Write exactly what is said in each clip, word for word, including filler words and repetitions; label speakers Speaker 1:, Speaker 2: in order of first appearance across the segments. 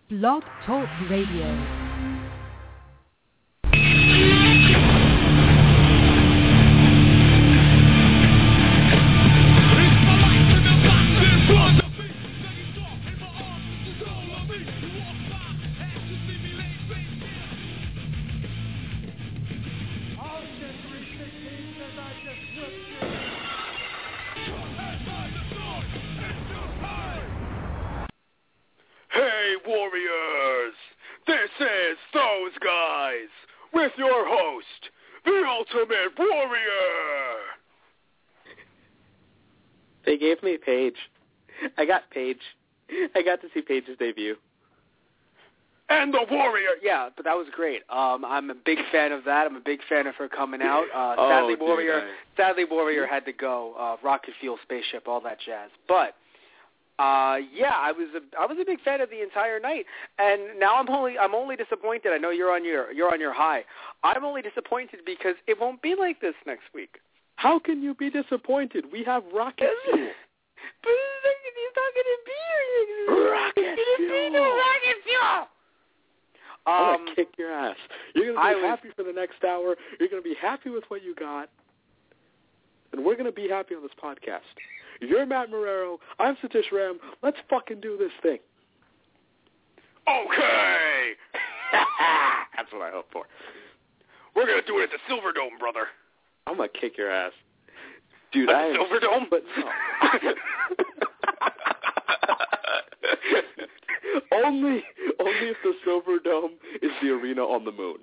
Speaker 1: Blog Talk Radio.
Speaker 2: Warriors, this is Those Guys with your host, the Ultimate Warrior.
Speaker 3: They gave me Paige. I got Paige. I got to see Paige's debut.
Speaker 2: And the Warrior.
Speaker 4: Yeah, but that was great. Um, I'm a big fan of that. I'm a big fan of her coming out. Uh,
Speaker 3: oh,
Speaker 4: sadly,
Speaker 3: dude,
Speaker 4: Warrior.
Speaker 3: I...
Speaker 4: Sadly, Warrior had to go. Uh, rocket fuel, spaceship, all that jazz. But. Uh, yeah, I was a I was a big fan of the entire night, and now I'm only I'm only disappointed. I know you're on your you're on your high. I'm only disappointed because it won't be like this next week.
Speaker 3: How can you be disappointed? We have rocket fuel.
Speaker 4: But he's not going to be here.
Speaker 3: Rocket fuel.
Speaker 4: No rocket fuel.
Speaker 3: I'm
Speaker 4: Um,
Speaker 3: gonna kick your ass. You're gonna
Speaker 4: I
Speaker 3: be
Speaker 4: was,
Speaker 3: happy for the next hour. You're gonna be happy with what you got, and we're gonna be happy on this podcast. You're Matt Marrero. I'm Satish Ram. Let's fucking do this thing.
Speaker 2: Okay.
Speaker 3: That's what I hope for.
Speaker 2: We're going to do it at the Silver Dome, brother.
Speaker 3: I'm going to kick your ass. Dude,
Speaker 2: at
Speaker 3: I
Speaker 2: the Silver Dome?
Speaker 3: But no. only, only if the Silver Dome is the arena on the moon.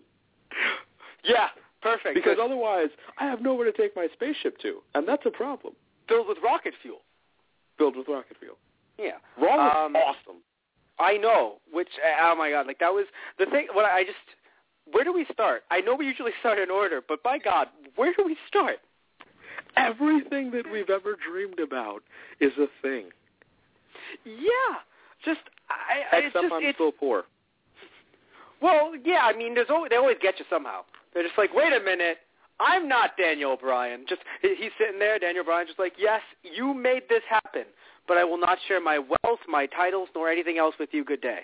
Speaker 4: Yeah, perfect.
Speaker 3: Because otherwise, I have nowhere to take my spaceship to, and that's a problem.
Speaker 4: Filled with rocket fuel.
Speaker 3: Filled with rocket fuel.
Speaker 4: Yeah.
Speaker 3: Raw was
Speaker 4: um,
Speaker 3: awesome.
Speaker 4: I know. Which, oh my God, like that was the thing. What I just, where do we start? I know we usually start in order, but by God, where do we start?
Speaker 3: Everything that we've ever dreamed about is a thing.
Speaker 4: Yeah. Just, I,
Speaker 3: Except
Speaker 4: it's just,
Speaker 3: I'm
Speaker 4: it's,
Speaker 3: still poor.
Speaker 4: Well, yeah. I mean, there's always, they always get you somehow. They're just like, wait a minute. I'm not Daniel Bryan. Just he's sitting there, Daniel Bryan, just like, yes, you made this happen, but I will not share my wealth, my titles, nor anything else with you. Good day.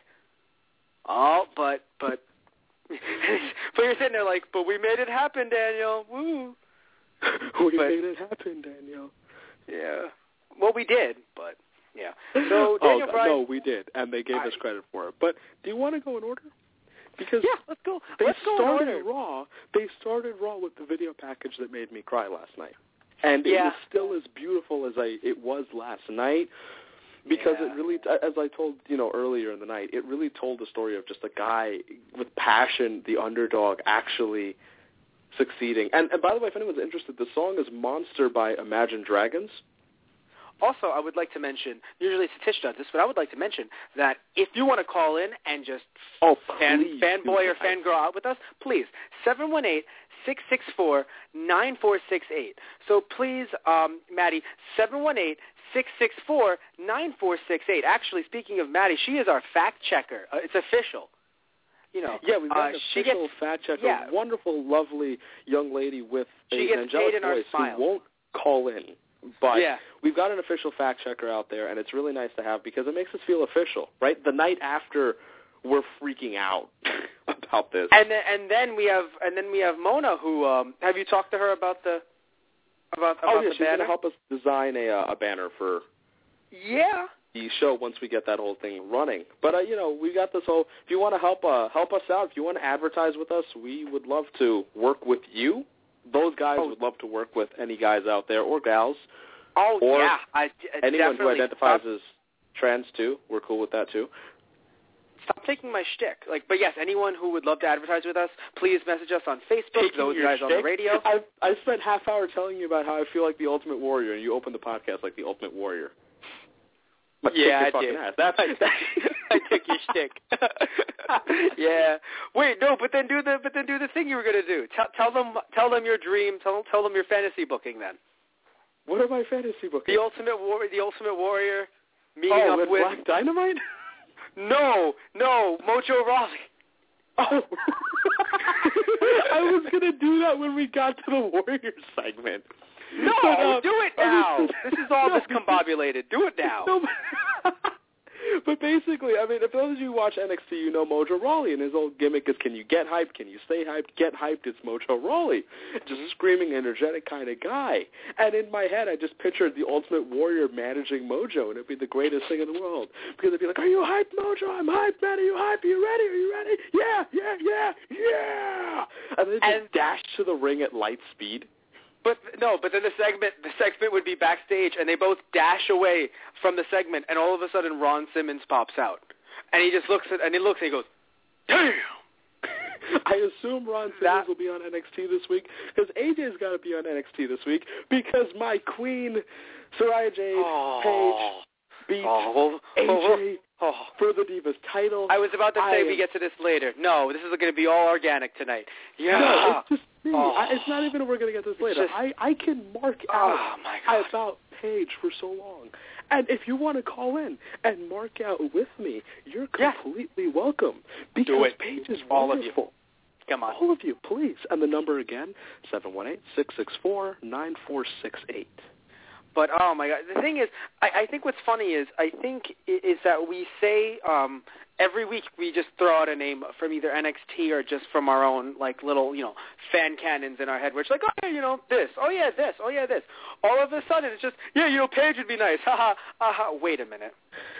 Speaker 4: Oh, but but but you're sitting there like, but we made it happen, Daniel. Woo.
Speaker 3: we
Speaker 4: but,
Speaker 3: made it happen, Daniel.
Speaker 4: Yeah. Well, we did, but yeah. So Daniel
Speaker 3: oh,
Speaker 4: Bryan.
Speaker 3: No, we did, and they gave
Speaker 4: I,
Speaker 3: us credit for it. But do you want to go in order? Because
Speaker 4: yeah, let's go.
Speaker 3: They
Speaker 4: let's go
Speaker 3: started
Speaker 4: in order.
Speaker 3: Raw. They started Raw with the video package that made me cry last night, and
Speaker 4: yeah.
Speaker 3: it was still as beautiful as I it was last night. Because
Speaker 4: yeah.
Speaker 3: it really, as I told you know earlier in the night, it really told the story of just a guy with passion, the underdog, actually succeeding. And, and by the way, if anyone's interested, the song is "Monster" by Imagine Dragons.
Speaker 4: Also, I would like to mention, usually Satish does this, but I would like to mention that if you want to call in and just
Speaker 3: oh,
Speaker 4: fan,
Speaker 3: please,
Speaker 4: fanboy or fangirl out with us, please, seven one eight, six six four, nine four six eight. So please, um, Maddie, seven one eight, six six four, nine four six eight. Actually, speaking of Maddie, she is our fact checker. Uh, it's official. You know,
Speaker 3: yeah, we've got
Speaker 4: uh,
Speaker 3: an
Speaker 4: she
Speaker 3: official
Speaker 4: gets,
Speaker 3: fact checker,
Speaker 4: yeah.
Speaker 3: wonderful, lovely young lady with
Speaker 4: she
Speaker 3: an
Speaker 4: gets
Speaker 3: angelic
Speaker 4: paid in our
Speaker 3: voice
Speaker 4: smile.
Speaker 3: who won't call in. But
Speaker 4: yeah.
Speaker 3: we've got an official fact checker out there, and it's really nice to have because it makes us feel official, right? The night after, we're freaking out about this.
Speaker 4: And then, and then we have and then we have Mona, who um, have you talked to her about the about, about
Speaker 3: oh yeah,
Speaker 4: the
Speaker 3: she's
Speaker 4: banner?
Speaker 3: gonna help us design a uh, a banner for
Speaker 4: Yeah.
Speaker 3: the show once we get that whole thing running. But uh, you know, we got this whole. If you want to help uh, help us out, if you want to advertise with us, we would love to work with you. Those guys
Speaker 4: oh.
Speaker 3: would love to work with any guys out there or gals.
Speaker 4: Oh
Speaker 3: or
Speaker 4: yeah, I, I
Speaker 3: anyone who
Speaker 4: definitely.
Speaker 3: identifies
Speaker 4: Stop.
Speaker 3: as trans too. We're cool with that too.
Speaker 4: Stop taking my shtick. Like, but yes, anyone who would love to advertise with us, please message us on Facebook.
Speaker 3: Taking
Speaker 4: those
Speaker 3: your
Speaker 4: guys
Speaker 3: shtick?
Speaker 4: on the radio.
Speaker 3: I I spent half hour telling you about how I feel like the Ultimate Warrior, and you opened the podcast like the Ultimate Warrior. Let's
Speaker 4: yeah,
Speaker 3: kick your
Speaker 4: I did.
Speaker 3: fucking ass. That's
Speaker 4: I took your shtick. yeah. Wait, no, but then do the but then do the thing you were gonna do. Tell tell them tell them your dream. Tell tell them your fantasy booking then.
Speaker 3: What are my fantasy books?
Speaker 4: The Ultimate War, the Ultimate Warrior, meeting
Speaker 3: oh,
Speaker 4: up
Speaker 3: with,
Speaker 4: with
Speaker 3: Black Dynamite.
Speaker 4: No, no, Mojo Rawley.
Speaker 3: Oh, I was gonna do that when we got to the Warriors segment.
Speaker 4: No,
Speaker 3: but, uh,
Speaker 4: do it now. This is all discombobulated. Do it now.
Speaker 3: No, But basically, I mean, if those of you who watch N X T, you know Mojo Rawley, and his old gimmick is, can you get hyped? Can you stay hyped? Get hyped. It's Mojo Rawley. Just a screaming, energetic kind of guy. And in my head, I just pictured the Ultimate Warrior managing Mojo, and it'd be the greatest thing in the world. Because it'd be like, are you hyped, Mojo? I'm hyped, man. Are you hyped? Are you ready? Are you ready? Yeah, yeah, yeah, yeah. And they just
Speaker 4: and,
Speaker 3: dash to the ring at light speed.
Speaker 4: But no, but then the segment the segment would be backstage, and they both dash away from the segment, and all of a sudden Ron Simmons pops out, and he just looks at and he looks and he goes, "Damn!"
Speaker 3: I assume Ron Simmons
Speaker 4: that,
Speaker 3: will be on N X T this week because A J's got to be on N X T this week because my queen, Saraya Jade
Speaker 4: oh,
Speaker 3: Page, beat
Speaker 4: oh,
Speaker 3: A J
Speaker 4: oh, oh.
Speaker 3: for the Divas title.
Speaker 4: I was about to say
Speaker 3: I,
Speaker 4: we get to this later. No, this is going to be all organic tonight. Yeah.
Speaker 3: No, it's just me.
Speaker 4: Oh.
Speaker 3: I, it's not even we're going to get this later.
Speaker 4: Just,
Speaker 3: I, I can mark
Speaker 4: oh,
Speaker 3: out
Speaker 4: my God.
Speaker 3: about Paige for so long. And if you want to call in and mark out with me, you're completely yeah. welcome. Because
Speaker 4: Do it.
Speaker 3: Paige is
Speaker 4: all
Speaker 3: wonderful.
Speaker 4: Of you. Come on.
Speaker 3: All of you, please. And the number again, seven one eight, six six four, nine four six eight.
Speaker 4: But, oh, my God. The thing is, I, I think what's funny is I think is that we say um, every week we just throw out a name from either N X T or just from our own, like, little, you know, fan cannons in our head. We're just like, oh, yeah, you know, this. Oh, yeah, this. Oh, yeah, this. All of a sudden, it's just, yeah, you know, Paige would be nice. Ha, ha, ha, ha. Wait a minute.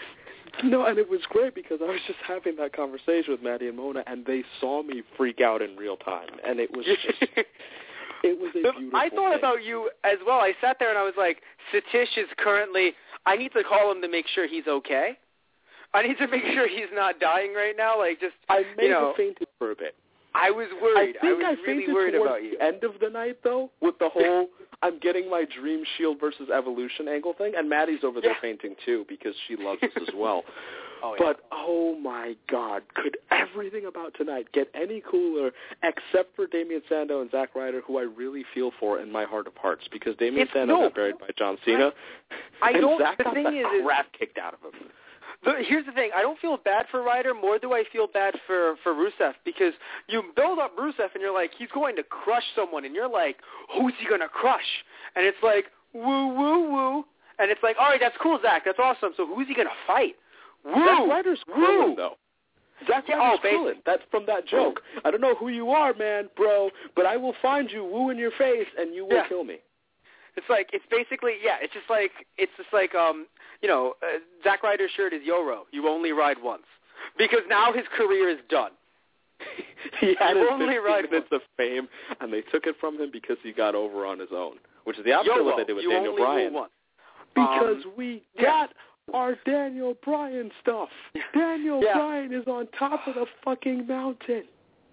Speaker 3: No, and it was great because I was just having that conversation with Maddie and Mona, and they saw me freak out in real time. And it was just... It was a beautiful
Speaker 4: I thought
Speaker 3: thing.
Speaker 4: about you as well. I sat there and I was like, Satish is currently, I need to call him to make sure he's okay. I need to make sure he's not dying right now. Like, just,
Speaker 3: I may
Speaker 4: you know,
Speaker 3: have fainted for a bit.
Speaker 4: I was worried.
Speaker 3: I think
Speaker 4: I was
Speaker 3: I
Speaker 4: really
Speaker 3: fainted
Speaker 4: worried
Speaker 3: towards
Speaker 4: about you.
Speaker 3: the end of the night, though, with the whole I'm getting my Dream Shield versus Evolution angle thing. And Maddie's over there
Speaker 4: yeah.
Speaker 3: fainting, too, because she loves us as well.
Speaker 4: Oh, yeah.
Speaker 3: But, oh, my God, could everything about tonight get any cooler except for Damian Sandow and Zack Ryder, who I really feel for in my heart of hearts, because Damian
Speaker 4: it's,
Speaker 3: Sandow
Speaker 4: no,
Speaker 3: got buried by John Cena,
Speaker 4: I, I
Speaker 3: and
Speaker 4: don't,
Speaker 3: Zack
Speaker 4: the
Speaker 3: got
Speaker 4: thing
Speaker 3: the
Speaker 4: is,
Speaker 3: crap kicked out of him.
Speaker 4: The, here's the thing. I don't feel bad for Ryder. More do I feel bad for, for Rusev, because you build up Rusev and you're like, he's going to crush someone, and you're like, who's he going to crush? And it's like, woo, woo, woo. And it's like, all right, that's cool, Zach. That's awesome. So who's he going to fight? Woo!
Speaker 3: Zack Ryder's Krillin, though. Zack
Speaker 4: Yeah,
Speaker 3: Ryder's
Speaker 4: oh,
Speaker 3: Krillin. That's from that joke. I don't know who you are, man, bro, but I will find you, woo in your face, and you will
Speaker 4: Yeah.
Speaker 3: kill me.
Speaker 4: It's like, it's basically, yeah, it's just like, it's just like, um, you know, uh, Zack Ryder's shirt is YOLO. You only ride once. Because now his career is done.
Speaker 3: He had
Speaker 4: You
Speaker 3: his
Speaker 4: only
Speaker 3: fifteen
Speaker 4: ride
Speaker 3: minutes of fame, and they took it from him because he got over on his own, which is the opposite
Speaker 4: YOLO.
Speaker 3: of what they did with
Speaker 4: you
Speaker 3: Daniel
Speaker 4: only
Speaker 3: Bryan.
Speaker 4: Once.
Speaker 3: Because
Speaker 4: Um,
Speaker 3: we
Speaker 4: yeah.
Speaker 3: got our Daniel Bryan stuff. Daniel
Speaker 4: Yeah.
Speaker 3: Bryan is on top of the fucking mountain.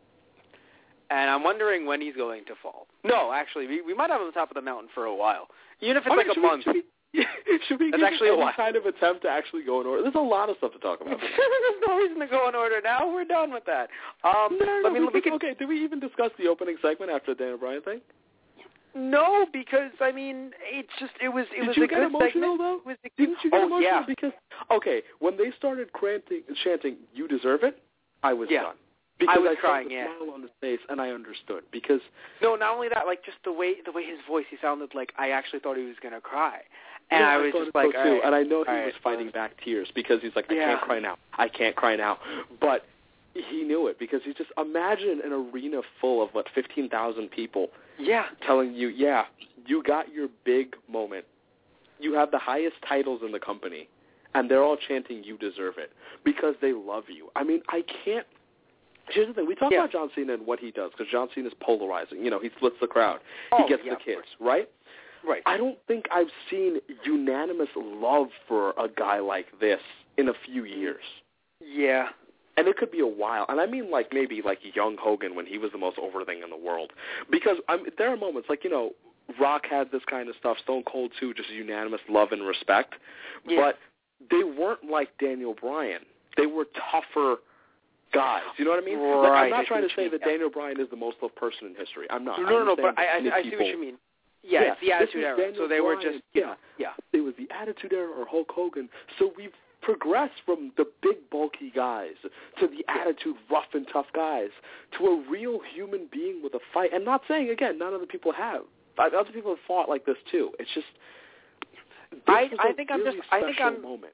Speaker 4: And I'm wondering when he's going to fall. No, actually, we, we might have him on top of the mountain for a while. Even if it's
Speaker 3: I
Speaker 4: like
Speaker 3: mean,
Speaker 4: a
Speaker 3: should
Speaker 4: month.
Speaker 3: We, should we, should we
Speaker 4: That's
Speaker 3: give
Speaker 4: actually
Speaker 3: it
Speaker 4: a
Speaker 3: any
Speaker 4: while.
Speaker 3: kind of attempt to actually go in order? There's a lot of stuff to talk about.
Speaker 4: There's no reason to go in order now. We're done with that. Um,
Speaker 3: No, no,
Speaker 4: let me,
Speaker 3: no,
Speaker 4: let
Speaker 3: we
Speaker 4: me
Speaker 3: can, okay, did we even discuss the opening segment after the Daniel Bryan thing?
Speaker 4: No, because, I mean, it's just, it was, it
Speaker 3: Did
Speaker 4: was
Speaker 3: you
Speaker 4: a
Speaker 3: get
Speaker 4: good
Speaker 3: emotional,
Speaker 4: segment.
Speaker 3: though?
Speaker 4: It was a,
Speaker 3: Didn't you get
Speaker 4: oh,
Speaker 3: emotional?
Speaker 4: yeah.
Speaker 3: Because, okay, when they started chanting, chanting, you deserve it, I was
Speaker 4: Yeah.
Speaker 3: done. Because
Speaker 4: I was
Speaker 3: I
Speaker 4: crying,
Speaker 3: saw the
Speaker 4: yeah.
Speaker 3: smile on his face, and I understood. Because
Speaker 4: No, not only that, like, just the way, the way his voice, he sounded like I actually thought he was going to cry. And
Speaker 3: no,
Speaker 4: I
Speaker 3: I
Speaker 4: was
Speaker 3: thought
Speaker 4: just
Speaker 3: it
Speaker 4: like,
Speaker 3: so
Speaker 4: all
Speaker 3: too,
Speaker 4: right,
Speaker 3: and I know he
Speaker 4: all
Speaker 3: was
Speaker 4: right,
Speaker 3: fighting
Speaker 4: uh,
Speaker 3: back tears because he's like, I
Speaker 4: yeah.
Speaker 3: can't cry now, I can't cry now. But he knew it because he just imagine an arena full of what fifteen thousand people,
Speaker 4: yeah,
Speaker 3: telling you, yeah, you got your big moment. You have the highest titles in the company, and they're all chanting, you deserve it, because they love you. I mean, I can't. Here's the thing. We talk
Speaker 4: yeah.
Speaker 3: about John Cena and what he does, because John Cena is polarizing. You know, he splits the crowd.
Speaker 4: Oh,
Speaker 3: he gets
Speaker 4: yeah,
Speaker 3: the
Speaker 4: of
Speaker 3: kids,
Speaker 4: course.
Speaker 3: right?
Speaker 4: Right.
Speaker 3: I don't think I've seen unanimous love for a guy like this in a few years.
Speaker 4: Yeah.
Speaker 3: And it could be a while. And I mean like maybe like young Hogan when he was the most over thing in the world. Because I'm, there are moments like, you know, Rock had this kind of stuff, Stone Cold too, just unanimous love and respect.
Speaker 4: Yeah.
Speaker 3: But they weren't like Daniel Bryan. They were tougher guys. You know what I mean?
Speaker 4: Right.
Speaker 3: Like, I'm
Speaker 4: I
Speaker 3: not
Speaker 4: see
Speaker 3: trying
Speaker 4: what
Speaker 3: to say
Speaker 4: you mean.
Speaker 3: that Daniel Bryan is the most loved person in history. I'm not.
Speaker 4: No, no, no, but I, I, I see
Speaker 3: people,
Speaker 4: what you mean. Yeah,
Speaker 3: yeah,
Speaker 4: it's the Attitude
Speaker 3: this
Speaker 4: Era.
Speaker 3: is Daniel
Speaker 4: So they were
Speaker 3: Bryan,
Speaker 4: just, you
Speaker 3: yeah,
Speaker 4: know, yeah.
Speaker 3: It was the Attitude Era or Hulk Hogan. So we've progressed from the big, bulky guys to the
Speaker 4: Yeah.
Speaker 3: attitude, rough and tough guys to a real human being with a fight. And not saying, again, none other people have. Other people have fought like this, too. It's just, this
Speaker 4: I,
Speaker 3: was
Speaker 4: I
Speaker 3: a
Speaker 4: think
Speaker 3: really
Speaker 4: I'm just, I think
Speaker 3: special
Speaker 4: I'm,
Speaker 3: moment.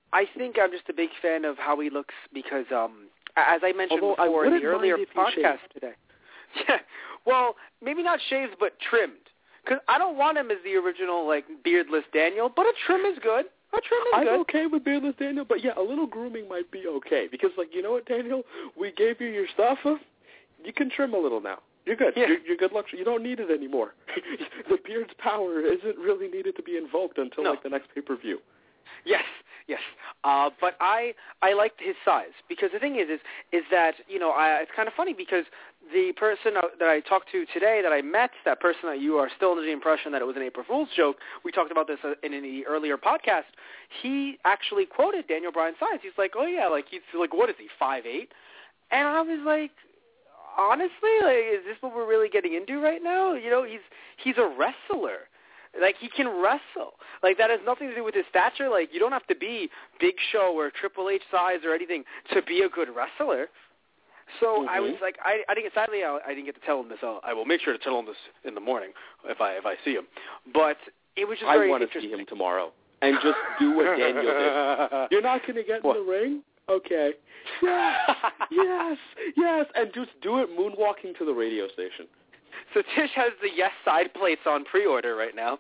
Speaker 4: I think I'm just a big fan of how he looks because, um, as I mentioned
Speaker 3: Although
Speaker 4: before
Speaker 3: I
Speaker 4: in the
Speaker 3: wouldn't
Speaker 4: earlier
Speaker 3: mind if you
Speaker 4: podcast
Speaker 3: shaved.
Speaker 4: today. Yeah, well, maybe not shaved, but trimmed. Because I don't want him as the original, like, beardless Daniel, but a trim is good. A trim is
Speaker 3: I'm
Speaker 4: good.
Speaker 3: okay with beardless Daniel, but yeah, a little grooming might be okay. Because, like, you know what, Daniel? We gave you your stuff. You can trim a little now. You're good.
Speaker 4: Yeah.
Speaker 3: You're, you're good luck. You don't need it anymore. The beard's power isn't really needed to be invoked until,
Speaker 4: No.
Speaker 3: like, the next pay-per-view.
Speaker 4: Yes, yes. Uh, but I I liked his size because the thing is is is that you know I, it's kind of funny because the person that I talked to today that I met, that person that you are still under the impression that it was an April Fool's joke. We talked about this in, in the earlier podcast. He actually quoted Daniel Bryan's size. He's like, oh yeah, like he's like, what is he, five eight? And I was like, honestly, like, is this what we're really getting into right now? You know, he's he's a wrestler. Like, he can wrestle. Like, that has nothing to do with his stature. Like, you don't have to be Big Show or Triple H size or anything to be a good wrestler. So
Speaker 3: Mm-hmm.
Speaker 4: I was like, I, I didn't, sadly, I, I didn't get to tell him this. I'll, I will make sure to tell him this in the morning if I if I see him. But it was just
Speaker 3: I
Speaker 4: very
Speaker 3: want to
Speaker 4: interesting.
Speaker 3: see him tomorrow and just do what Daniel did. You're not going to get
Speaker 4: What?
Speaker 3: in the ring? Okay. Yes, yes, yes, and just do it moonwalking to the radio station.
Speaker 4: So Tish has the yes side plates on pre-order right now.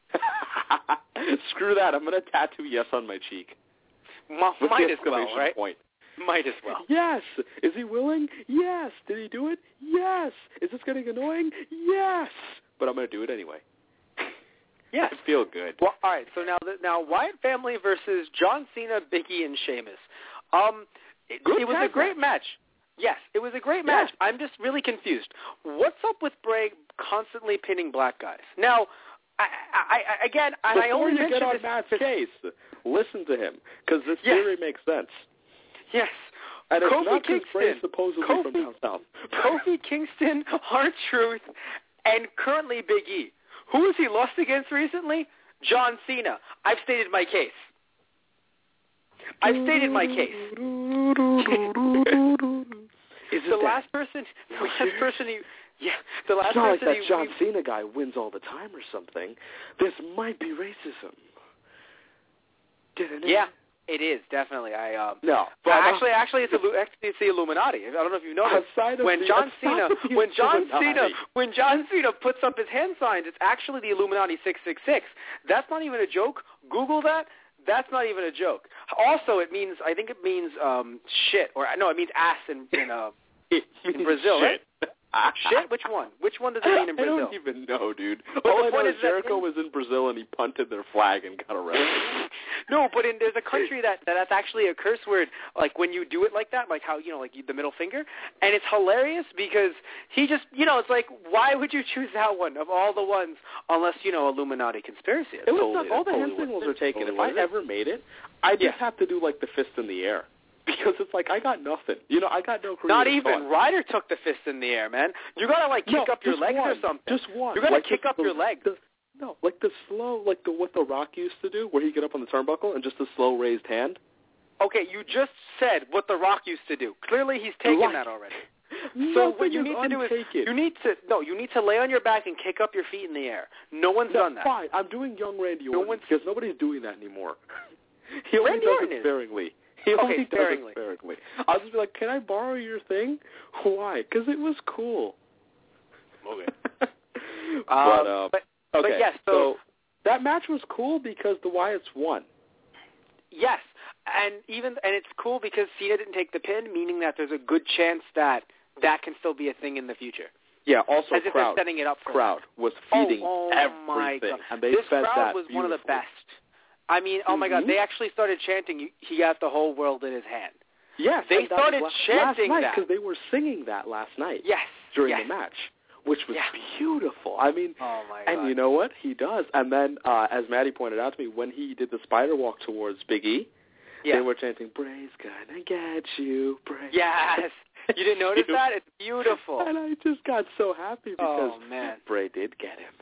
Speaker 3: Screw that. I'm going to tattoo yes on my cheek.
Speaker 4: M-
Speaker 3: With
Speaker 4: might
Speaker 3: the
Speaker 4: as well,
Speaker 3: exclamation
Speaker 4: right?
Speaker 3: point.
Speaker 4: Might as well.
Speaker 3: Yes. Is he willing? Yes. Did he do it? Yes. Is this getting annoying? Yes. But I'm going to do it anyway.
Speaker 4: Yes.
Speaker 3: I feel good.
Speaker 4: Well, all right. So now, the, now Wyatt family versus John Cena, Big E, and Sheamus. Um, it,
Speaker 3: Good
Speaker 4: it was
Speaker 3: tag
Speaker 4: a great match. Yes, it was a great match.
Speaker 3: Yeah.
Speaker 4: I'm just really confused. What's up with Bray constantly pinning black guys? Now, I, I, I again, and
Speaker 3: Before
Speaker 4: I only
Speaker 3: you
Speaker 4: mentioned
Speaker 3: get on
Speaker 4: this.
Speaker 3: Matt's case, listen to him, because this
Speaker 4: Yes.
Speaker 3: theory makes sense.
Speaker 4: Yes.
Speaker 3: And it's
Speaker 4: Kofi
Speaker 3: not because Bray
Speaker 4: Kingston.
Speaker 3: supposedly
Speaker 4: Kofi,
Speaker 3: from down south.
Speaker 4: Kofi Kingston, R-Truth, and currently Big E. Who has he lost against recently? John Cena. I've stated my case. I've stated my case.
Speaker 3: Isn't
Speaker 4: the
Speaker 3: that
Speaker 4: last person, the last person he, yeah, the last
Speaker 3: It's not like
Speaker 4: person
Speaker 3: that
Speaker 4: he,
Speaker 3: John
Speaker 4: we,
Speaker 3: Cena guy wins all the time or something. This might be racism.
Speaker 4: yeah, it is definitely. I um,
Speaker 3: No, but
Speaker 4: actually, actually, it's, a, actually it's the Illuminati. I don't know if you noticed.
Speaker 3: Outside of
Speaker 4: when
Speaker 3: the-
Speaker 4: John
Speaker 3: outside
Speaker 4: Cena,
Speaker 3: of the
Speaker 4: when John Cena,
Speaker 3: Illuminati.
Speaker 4: when John Cena puts up his hand signs, it's actually the Illuminati six six six. That's not even a joke. Google that. That's not even a joke. Also, it means I think it means um, shit or no, it means ass in in, uh, in Brazil,
Speaker 3: Shit.
Speaker 4: right? Shit? Which one? Which one does it mean in
Speaker 3: I
Speaker 4: Brazil?
Speaker 3: don't even know, dude.
Speaker 4: But
Speaker 3: All
Speaker 4: the
Speaker 3: I
Speaker 4: point
Speaker 3: know
Speaker 4: is
Speaker 3: is
Speaker 4: that
Speaker 3: Jericho
Speaker 4: in-
Speaker 3: was in Brazil and he punted their flag and got arrested.
Speaker 4: No, but in, there's a country that, that that's actually a curse word, like when you do it like that, like how, you know, like you, the middle finger, and it's hilarious because he just, you know, it's like, why would you choose that one of all the ones unless, you know, Illuminati conspiracy?
Speaker 3: It was
Speaker 4: Totally-
Speaker 3: not, all the
Speaker 4: totally
Speaker 3: hand signals
Speaker 4: what-
Speaker 3: are taken.
Speaker 4: totally
Speaker 3: If
Speaker 4: what
Speaker 3: I
Speaker 4: it is.
Speaker 3: ever made it, I just
Speaker 4: Yeah.
Speaker 3: have to do like the fist in the air. Because it's like, I got nothing. You know, I got no creative
Speaker 4: Not even.
Speaker 3: thought.
Speaker 4: Ryder took the fist in the air, man. You gotta like kick
Speaker 3: No,
Speaker 4: up your
Speaker 3: just
Speaker 4: legs
Speaker 3: one.
Speaker 4: or something.
Speaker 3: Just one.
Speaker 4: You gotta
Speaker 3: Like
Speaker 4: kick
Speaker 3: the-
Speaker 4: up
Speaker 3: the-
Speaker 4: your legs.
Speaker 3: the- no, like the slow, like the what the Rock used to do, where he'd get up on the turnbuckle and just a slow raised hand.
Speaker 4: Okay, you just said what The Rock used to do. Clearly, he's taken
Speaker 3: Right.
Speaker 4: that already.
Speaker 3: Nothing
Speaker 4: So what you
Speaker 3: is
Speaker 4: need to do is
Speaker 3: untaken.
Speaker 4: you need to no, you need to lay on your back and kick up your feet in the air. No one's
Speaker 3: No,
Speaker 4: done that.
Speaker 3: Fine, I'm doing young Randy
Speaker 4: No
Speaker 3: Orton
Speaker 4: one's-
Speaker 3: because nobody's doing that anymore. He only
Speaker 4: Randy
Speaker 3: does
Speaker 4: Orton
Speaker 3: it
Speaker 4: is.
Speaker 3: sparingly. He
Speaker 4: Okay,
Speaker 3: only
Speaker 4: sparingly.
Speaker 3: does it sparingly. I'll just be like, can I borrow your thing? Why? Because it was cool.
Speaker 4: Okay.
Speaker 3: but,
Speaker 4: Um,
Speaker 3: uh,
Speaker 4: but
Speaker 3: okay,
Speaker 4: but yes, so,
Speaker 3: so that match was cool because the Wyatts won.
Speaker 4: yes, and even and it's cool because Cena didn't take the pin, meaning that there's a good chance that that can still be a thing in the future.
Speaker 3: Yeah, also
Speaker 4: As if
Speaker 3: crowd.
Speaker 4: they're setting it up for
Speaker 3: crowd was feeding
Speaker 4: oh, oh
Speaker 3: everything.
Speaker 4: my God.
Speaker 3: And they
Speaker 4: this
Speaker 3: fed
Speaker 4: crowd
Speaker 3: that
Speaker 4: was one of the
Speaker 3: beautifully.
Speaker 4: best. I mean, oh my God,
Speaker 3: Mhm.
Speaker 4: they actually started chanting, "He got the whole world in his hand."
Speaker 3: Yes,
Speaker 4: They
Speaker 3: and that
Speaker 4: started
Speaker 3: was last,
Speaker 4: chanting
Speaker 3: last night
Speaker 4: that.
Speaker 3: because they were singing that last night
Speaker 4: Yes,
Speaker 3: during
Speaker 4: yes.
Speaker 3: the match, which was
Speaker 4: Yeah.
Speaker 3: beautiful. I mean,
Speaker 4: Oh my God.
Speaker 3: and you know what? He does. And then, uh, as Maddie pointed out to me, when he did the spider walk towards Big E,
Speaker 4: yeah.
Speaker 3: they were chanting, "Bray's gonna get you, Bray."
Speaker 4: Yes. You didn't notice that? It's beautiful.
Speaker 3: And I just got so happy because
Speaker 4: Oh, man.
Speaker 3: Bray did get him.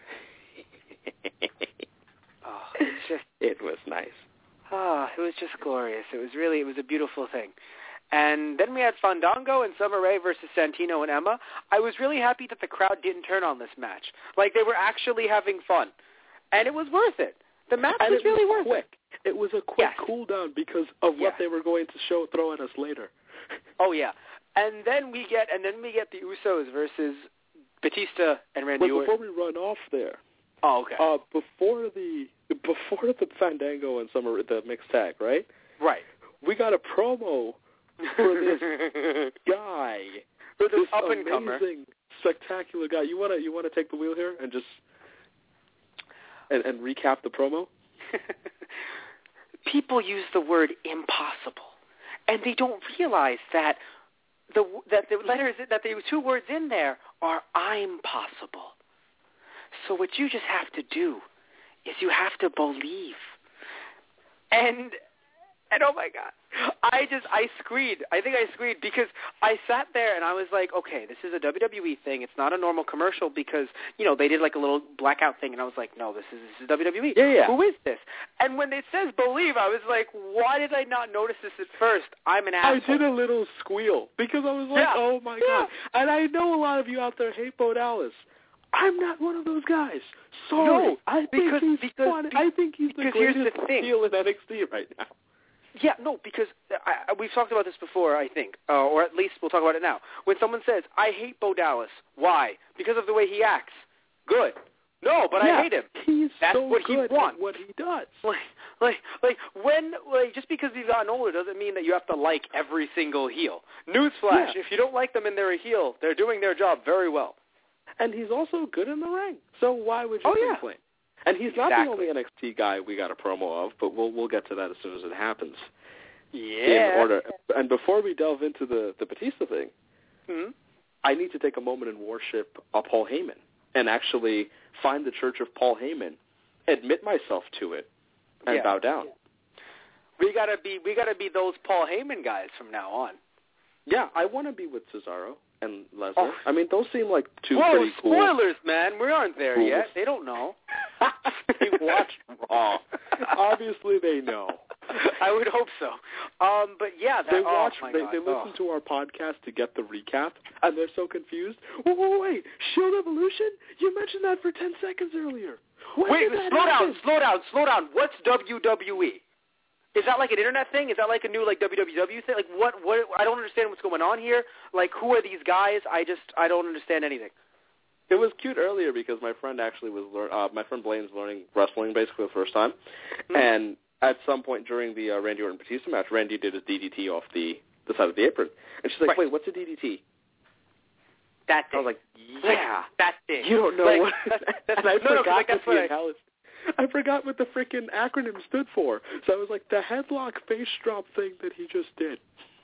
Speaker 4: Oh, it's just
Speaker 3: It was nice.
Speaker 4: oh, it was just glorious. It was really, it was a beautiful thing. And then we had Fandango and Summer Rae versus Santino and Emma. I was really happy that the crowd didn't turn on this match. Like, they were actually having fun. And it was worth it. The match
Speaker 3: and
Speaker 4: was
Speaker 3: it
Speaker 4: really
Speaker 3: was
Speaker 4: worth
Speaker 3: quick. It. It was a quick
Speaker 4: Yes.
Speaker 3: cool down because of
Speaker 4: Yeah.
Speaker 3: what they were going to show throw at us later.
Speaker 4: Oh yeah, and then we get and then we get the Usos versus Batista and Randy
Speaker 3: But
Speaker 4: Orton.
Speaker 3: before we run off there,
Speaker 4: Oh okay.
Speaker 3: uh, before the before the Fandango and Summer the mixed tag, right?
Speaker 4: Right.
Speaker 3: We got a promo for this guy,
Speaker 4: For this
Speaker 3: this
Speaker 4: up-and-comer.
Speaker 3: amazing, spectacular guy. You wanna you wanna take the wheel here and just and, and recap the promo?
Speaker 4: People use the word impossible, and they don't realize that the that the letters that the two words in there are I'm possible. So what you just have to do is you have to believe. And and oh my God, I just I screamed. I think I screamed because I sat there and I was like, okay, this is a W W E thing. It's not a normal commercial because you know they did like a little blackout thing, and I was like, no, this is this is W W E.
Speaker 3: Yeah, yeah.
Speaker 4: Who is this? And when it says believe, I was like, why did I not notice this at first? I'm an asshole.
Speaker 3: I did a little squeal because I was like,
Speaker 4: Yeah.
Speaker 3: oh my
Speaker 4: Yeah.
Speaker 3: God. And I know a lot of you out there hate Bo Dallas. I'm not one of those guys. Sorry.
Speaker 4: No,
Speaker 3: I think
Speaker 4: because-
Speaker 3: he's
Speaker 4: because-
Speaker 3: fun.
Speaker 4: be-
Speaker 3: I think he's the
Speaker 4: because here's the
Speaker 3: greatest
Speaker 4: thing.
Speaker 3: heel in N X T right now.
Speaker 4: Yeah, no, because I, I, we've talked about this before, I think, uh, or at least we'll talk about it now. When someone says, I hate Bo Dallas, why? Because of the way he acts. Good. No, but
Speaker 3: yeah,
Speaker 4: I hate him.
Speaker 3: He's
Speaker 4: That's
Speaker 3: so
Speaker 4: what he
Speaker 3: good
Speaker 4: wants.
Speaker 3: at what he does.
Speaker 4: Like, like, like, when, like, just because he's gotten older doesn't mean that you have to like every single heel. Newsflash,
Speaker 3: Yeah.
Speaker 4: if you don't like them and they're a heel, they're doing their job very well.
Speaker 3: And he's also good in the ring. So why would you
Speaker 4: Oh, yeah.
Speaker 3: complain? And he's not
Speaker 4: Exactly.
Speaker 3: the only N X T guy we got a promo of, but we'll we'll get to that as soon as it happens.
Speaker 4: Yeah.
Speaker 3: In order. And before we delve into the, the Batista thing,
Speaker 4: Hmm?
Speaker 3: I need to take a moment and worship uh, Paul Heyman and actually find the Church of Paul Heyman, admit myself to it, and
Speaker 4: Yeah.
Speaker 3: bow down.
Speaker 4: We gotta be, we gotta be those Paul Heyman guys from now on.
Speaker 3: Yeah, I want to be with Cesaro and Lesnar.
Speaker 4: Oh.
Speaker 3: I mean, those seem like two
Speaker 4: Whoa,
Speaker 3: pretty cool.
Speaker 4: spoilers, man. We aren't there
Speaker 3: Cool.
Speaker 4: yet. They don't know.
Speaker 3: They watched Raw. Obviously, they know.
Speaker 4: I would hope so. Um, but yeah, that,
Speaker 3: They
Speaker 4: oh,
Speaker 3: watch.
Speaker 4: my
Speaker 3: they,
Speaker 4: God.
Speaker 3: they listen
Speaker 4: oh.
Speaker 3: to our podcast to get the recap, and they're so confused. Wait, wait, wait! Shield Evolution? You mentioned that for ten seconds earlier. When
Speaker 4: Wait,
Speaker 3: did that
Speaker 4: slow
Speaker 3: happen?
Speaker 4: down, slow down, slow down. What's W W E? Is that like an internet thing? Is that like a new like W W E thing? Like what? What? I don't understand what's going on here. Like who are these guys? I just I don't understand anything.
Speaker 3: It was cute earlier because my friend actually was learn. Uh, my friend Blaine's learning wrestling basically the first time,
Speaker 4: Mm-hmm.
Speaker 3: and at some point during the uh, Randy Orton Batista match, Randy did his D D T off the the side of the apron, and she's like,
Speaker 4: Right.
Speaker 3: "Wait, what's a D D T?"
Speaker 4: That
Speaker 3: I
Speaker 4: thing.
Speaker 3: was like,
Speaker 4: Like,
Speaker 3: "Yeah,
Speaker 4: that thing.
Speaker 3: you don't know
Speaker 4: Like,
Speaker 3: what."
Speaker 4: that's- that's-
Speaker 3: and I
Speaker 4: no, no, 'cause,
Speaker 3: forgot
Speaker 4: like, that's
Speaker 3: what
Speaker 4: what
Speaker 3: the
Speaker 4: I-
Speaker 3: analysis. I forgot what the freaking acronym stood for. So I was like, the headlock face drop thing that he just did.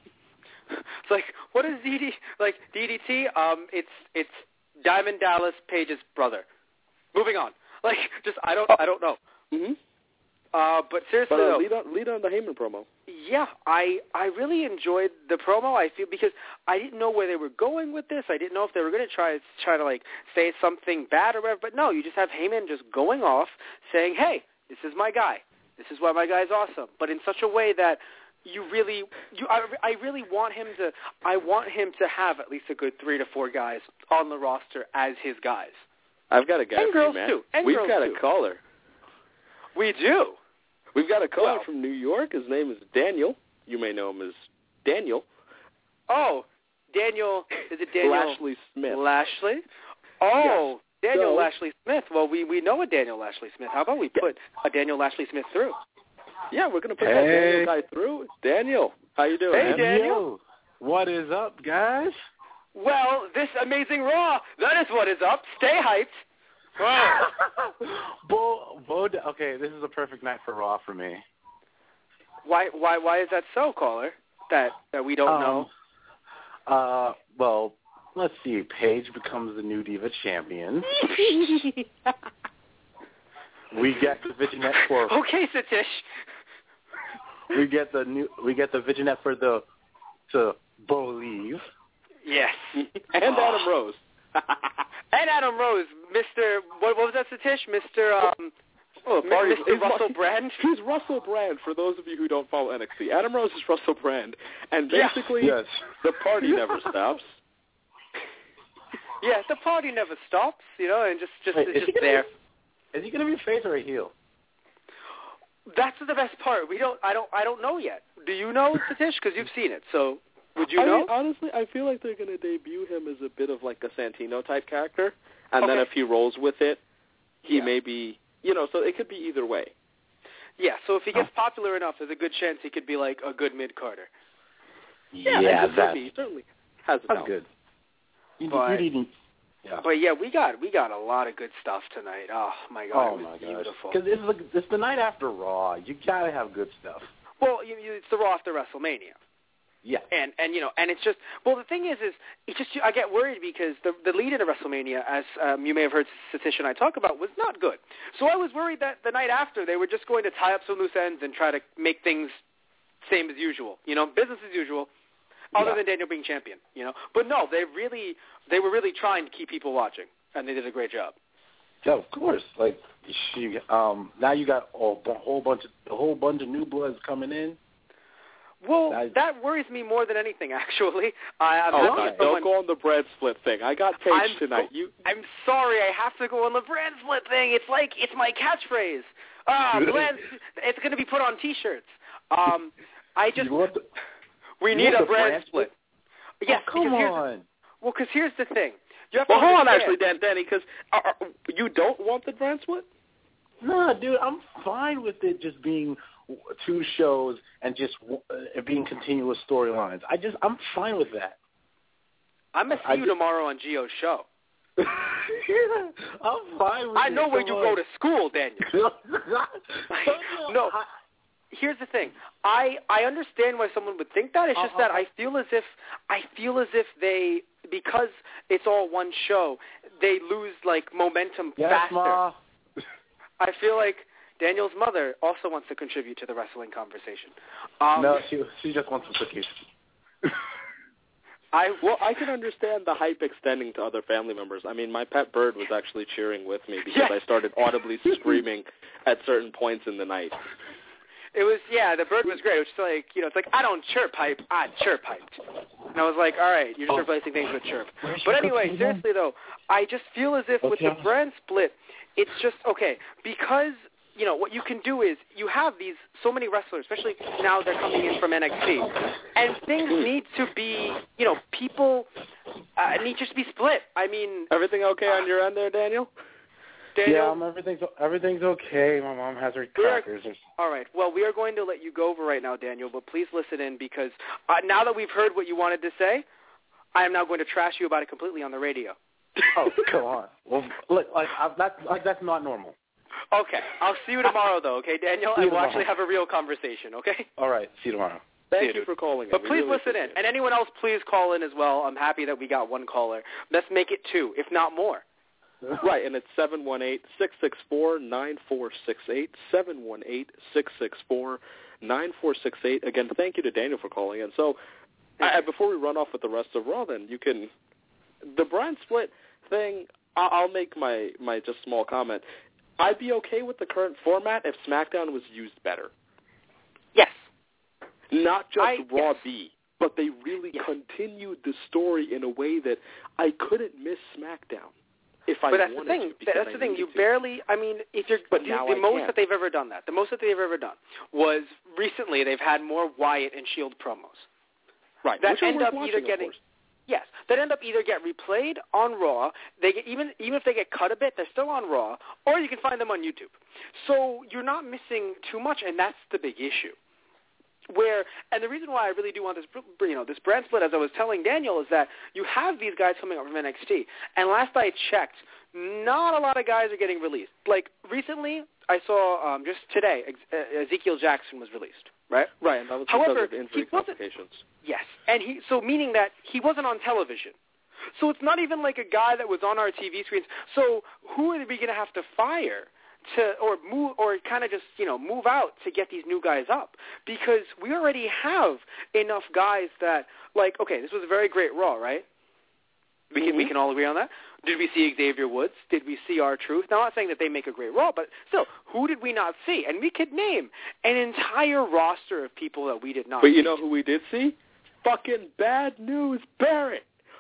Speaker 4: It's like, what is D D like D D T? Um, it's it's Diamond Dallas Page's brother. Moving on. Like, just I don't I don't know.
Speaker 3: Mm-hmm.
Speaker 4: Uh, but seriously
Speaker 3: But uh,
Speaker 4: though,
Speaker 3: lead on lead on the Heyman promo.
Speaker 4: yeah, I I really enjoyed the promo. I feel because I didn't know where they were going with this. I didn't know if they were going to try try to like say something bad or whatever. But no, you just have Heyman just going off saying, "Hey, this is my guy. This is why my guy's awesome." But in such a way that you really, you I, I really want him to. I want him to have at least a good three to four guys on the roster as his guys.
Speaker 3: I've got a guy
Speaker 4: And
Speaker 3: for you,
Speaker 4: girls,
Speaker 3: man.
Speaker 4: too. And
Speaker 3: We've
Speaker 4: girls,
Speaker 3: got
Speaker 4: too.
Speaker 3: a caller.
Speaker 4: We do.
Speaker 3: We've got a caller
Speaker 4: Well-
Speaker 3: from New York. His name is Daniel. You may know him as Daniel.
Speaker 4: Oh, Daniel. Is it Daniel
Speaker 3: Lashley Smith.
Speaker 4: Lashley? Oh, Daniel
Speaker 3: So-
Speaker 4: Lashley Smith. Well, we, we know a Daniel Lashley Smith. How about we put a Daniel Lashley Smith through?
Speaker 3: Yeah, we're going to put that
Speaker 5: Hey.
Speaker 3: Daniel guy through. Daniel, how you doing,
Speaker 4: Hey,
Speaker 3: man?
Speaker 4: Daniel.
Speaker 5: Yo, what is up, guys?
Speaker 4: Well, this amazing Raw, that is what is up. Stay hyped.
Speaker 5: Bo, Bo, okay, this is a perfect night for Raw for me.
Speaker 4: Why why why is that so, caller? That that we don't
Speaker 5: Um,
Speaker 4: know.
Speaker 5: Uh, well, let's see. Paige becomes the new Diva champion. We get the Vignette for
Speaker 4: Okay, Satish.
Speaker 5: we get the new we get the Vignette for the to believe.
Speaker 4: Yes.
Speaker 3: And Adam Rose.
Speaker 4: And Adam Rose, Mister What, what was that, Satish? Mister Um,
Speaker 3: Oh,
Speaker 4: M-
Speaker 3: sorry,
Speaker 4: Mister
Speaker 3: he's
Speaker 4: Russell
Speaker 3: Ru-
Speaker 4: Brand.
Speaker 3: He's Russell Brand, for those of you who don't follow N X T. Adam Rose is Russell Brand, and
Speaker 4: Yeah.
Speaker 3: basically
Speaker 5: Yes.
Speaker 3: the party never stops.
Speaker 4: Yeah, the party never stops, you know, and just just
Speaker 5: Wait,
Speaker 4: it's
Speaker 5: is he
Speaker 4: just
Speaker 5: gonna
Speaker 4: there.
Speaker 5: Be, is he going to be a face or a heel?
Speaker 4: That's the best part. We don't. I don't. I don't know yet. Do you know, Satish? Because you've seen it. So would you
Speaker 3: I
Speaker 4: know?
Speaker 3: Mean, honestly, I feel like they're going to debut him as a bit of like a Santino type character, and
Speaker 4: okay.
Speaker 3: then if he rolls with it, he
Speaker 4: yeah.
Speaker 3: may be. You know, so it could be either way.
Speaker 4: Yeah. So if he gets popular enough, there's a good chance he could be like a good mid Carter.
Speaker 3: Yeah,
Speaker 5: yeah
Speaker 3: that
Speaker 5: that's
Speaker 3: he certainly has a
Speaker 5: that's
Speaker 3: talent.
Speaker 5: good. You,
Speaker 4: But,
Speaker 5: you didn't. Yeah.
Speaker 4: But yeah, we got we got a lot of good stuff tonight. Oh my God,
Speaker 5: Oh
Speaker 4: it was
Speaker 5: my gosh.
Speaker 4: beautiful.
Speaker 5: Because it's, the- it's the night after Raw. You gotta have good stuff.
Speaker 4: Well, you, you, it's the Raw after WrestleMania.
Speaker 5: Yeah.
Speaker 4: And and you know, and it's just well, the thing is, is it's just I get worried because the the lead into WrestleMania, as um, you may have heard Satish and I talk about, was not good. So I was worried that the night after they were just going to tie up some loose ends and try to make things same as usual, you know, business as usual, other
Speaker 5: Yeah.
Speaker 4: than Daniel being champion, you know. But no, they really they were really trying to keep people watching, and they did a great job.
Speaker 5: Yeah, of course. Like, she, um, now you got a, a whole bunch of a whole bunch of new bloods coming in.
Speaker 4: Well,
Speaker 5: I,
Speaker 4: that worries me more than anything, actually. I, I'm
Speaker 3: Oh,
Speaker 4: happy
Speaker 3: God,
Speaker 4: someone,
Speaker 3: don't go on the bread split thing. I got Paige
Speaker 4: I'm
Speaker 3: tonight.
Speaker 4: so-
Speaker 3: you.
Speaker 4: I'm sorry, I have to go on the brand split thing. It's like it's my catchphrase. Ah, brand. It's going to be put on T-shirts. Um, I just
Speaker 5: you want the,
Speaker 4: we
Speaker 5: you
Speaker 4: need
Speaker 5: want
Speaker 4: a
Speaker 5: the
Speaker 4: brand,
Speaker 5: brand
Speaker 4: split.
Speaker 5: split?
Speaker 4: Yes,
Speaker 5: Oh, come
Speaker 4: because here's,
Speaker 5: on.
Speaker 4: well, because here's the thing. You have
Speaker 3: Well,
Speaker 4: to
Speaker 3: hold on,
Speaker 4: understand-
Speaker 3: actually, Dan, Danny, because uh, uh, you don't want the brand split?
Speaker 5: Nah, dude, I'm fine with it just being two shows and just uh, being continuous storylines. I just, I'm fine with that.
Speaker 4: I'm gonna see
Speaker 5: I
Speaker 4: you
Speaker 5: just-
Speaker 4: tomorrow on Gio's show.
Speaker 5: I'm fine with
Speaker 4: I
Speaker 5: it.
Speaker 4: know where
Speaker 5: Come
Speaker 4: you
Speaker 5: on.
Speaker 4: go to school, Daniel. No.
Speaker 5: I,
Speaker 4: Here's the thing. I I understand why someone would think that. It's just
Speaker 5: Uh-uh.
Speaker 4: that I feel as if I feel as if they because it's all one show, they lose like momentum
Speaker 5: yes,
Speaker 4: faster.
Speaker 5: Ma.
Speaker 4: I feel like Daniel's mother also wants to contribute to the wrestling conversation. Um,
Speaker 5: No, she she just wants some cookies.
Speaker 4: I
Speaker 3: Well, I can understand the hype extending to other family members. I mean, my pet bird was actually cheering with me because
Speaker 4: Yes.
Speaker 3: I started audibly screaming at certain points in the night.
Speaker 4: It was, yeah, the bird was great. It was just like, you know, it's like, I don't chirp hype, I chirp hyped. And I was like, all right, you're just
Speaker 5: Oh.
Speaker 4: replacing things with chirp.
Speaker 5: Where's
Speaker 4: But
Speaker 5: your
Speaker 4: anyway,
Speaker 5: cookie
Speaker 4: seriously though, I just feel as if with the
Speaker 5: Okay.
Speaker 4: brand split, it's just, okay, because, you know, what you can do is you have these, so many wrestlers, especially now they're coming in from N X T, and things need to be, you know, people uh, need just to be split. I mean,
Speaker 3: Everything okay on your end there, Daniel?
Speaker 4: Daniel,
Speaker 5: Yeah, um, everything's everything's okay. My mom has her
Speaker 4: We are-
Speaker 5: crackers.
Speaker 4: all right. Well, we are going to let you go over right now, Daniel, but please listen in because uh, now that we've heard what you wanted to say, I am now going to trash you about it completely on the radio.
Speaker 5: Oh, come on. Well, look, like I, that's like that's not normal.
Speaker 4: Okay. I'll see you tomorrow, though, okay, Daniel?
Speaker 5: See
Speaker 4: And
Speaker 5: you
Speaker 4: we'll
Speaker 5: tomorrow.
Speaker 4: actually have a real conversation, okay?
Speaker 5: All right, see you tomorrow.
Speaker 3: Thank
Speaker 4: See
Speaker 3: you for calling in.
Speaker 4: But
Speaker 3: We
Speaker 4: please
Speaker 3: really
Speaker 4: listen in.
Speaker 3: appreciate it.
Speaker 4: And anyone else, please call in as well. I'm happy that we got one caller. Let's make it two, if not more.
Speaker 3: Right, and it's seven one eight, six six four, nine four six eight, seven one eight, six six four, nine four six eight. Again, thank you to Daniel for calling in. So I, before we run off with the rest of Raw, then, you can – the brand split thing, I'll, I'll make my, my just small comment. I'd be okay with the current format if SmackDown was used better.
Speaker 4: Yes.
Speaker 3: Not just
Speaker 4: I-
Speaker 3: Raw
Speaker 4: yes.
Speaker 3: B, but they really
Speaker 4: Yes.
Speaker 3: continued the story in a way that I couldn't miss SmackDown if I
Speaker 4: But that's the
Speaker 3: wanted
Speaker 4: thing.
Speaker 3: to. because
Speaker 4: That's
Speaker 3: I
Speaker 4: the thing.
Speaker 3: needed
Speaker 4: You
Speaker 3: to.
Speaker 4: barely. I mean, if you're
Speaker 3: But
Speaker 4: the,
Speaker 3: now
Speaker 4: the
Speaker 3: I
Speaker 4: most
Speaker 3: can.
Speaker 4: that they've ever done that, the most that they've ever done was recently they've had more Wyatt and Shield promos.
Speaker 3: Right,
Speaker 4: that
Speaker 3: which are
Speaker 4: end
Speaker 3: worth
Speaker 4: up
Speaker 3: watching,
Speaker 4: either
Speaker 3: of
Speaker 4: getting
Speaker 3: course.
Speaker 4: yes, that end up either get replayed on Raw. They get even even if they get cut a bit, they're still on Raw, or you can find them on YouTube. So you're not missing too much, and that's the big issue. Where and the reason why I really do want this, you know, this brand split, as I was telling Daniel, is that you have these guys coming up from N X T, and last I checked, not a lot of guys are getting released. Like recently, I saw um, just today, Ezekiel Jackson was released, right?
Speaker 3: Right, and that was because
Speaker 4: However,
Speaker 3: of injury
Speaker 4: he wasn't-
Speaker 3: complications.
Speaker 4: Yes, and he so meaning that he wasn't on television. So it's not even like a guy that was on our T V screens. So who are we going to have to fire to or move or kind of just, you know, move out to get these new guys up? Because we already have enough guys that like, okay, this was a very great Raw, right? We can
Speaker 3: Mm-hmm.
Speaker 4: we can all agree on that. Did we see Xavier Woods? Did we see R-Truth? Now, I'm not saying that they make a great Raw, but still, who did we not see? And we could name an entire roster of people that we did not
Speaker 3: But
Speaker 4: see.
Speaker 3: you know who we did see? Fucking Bad News Barrett.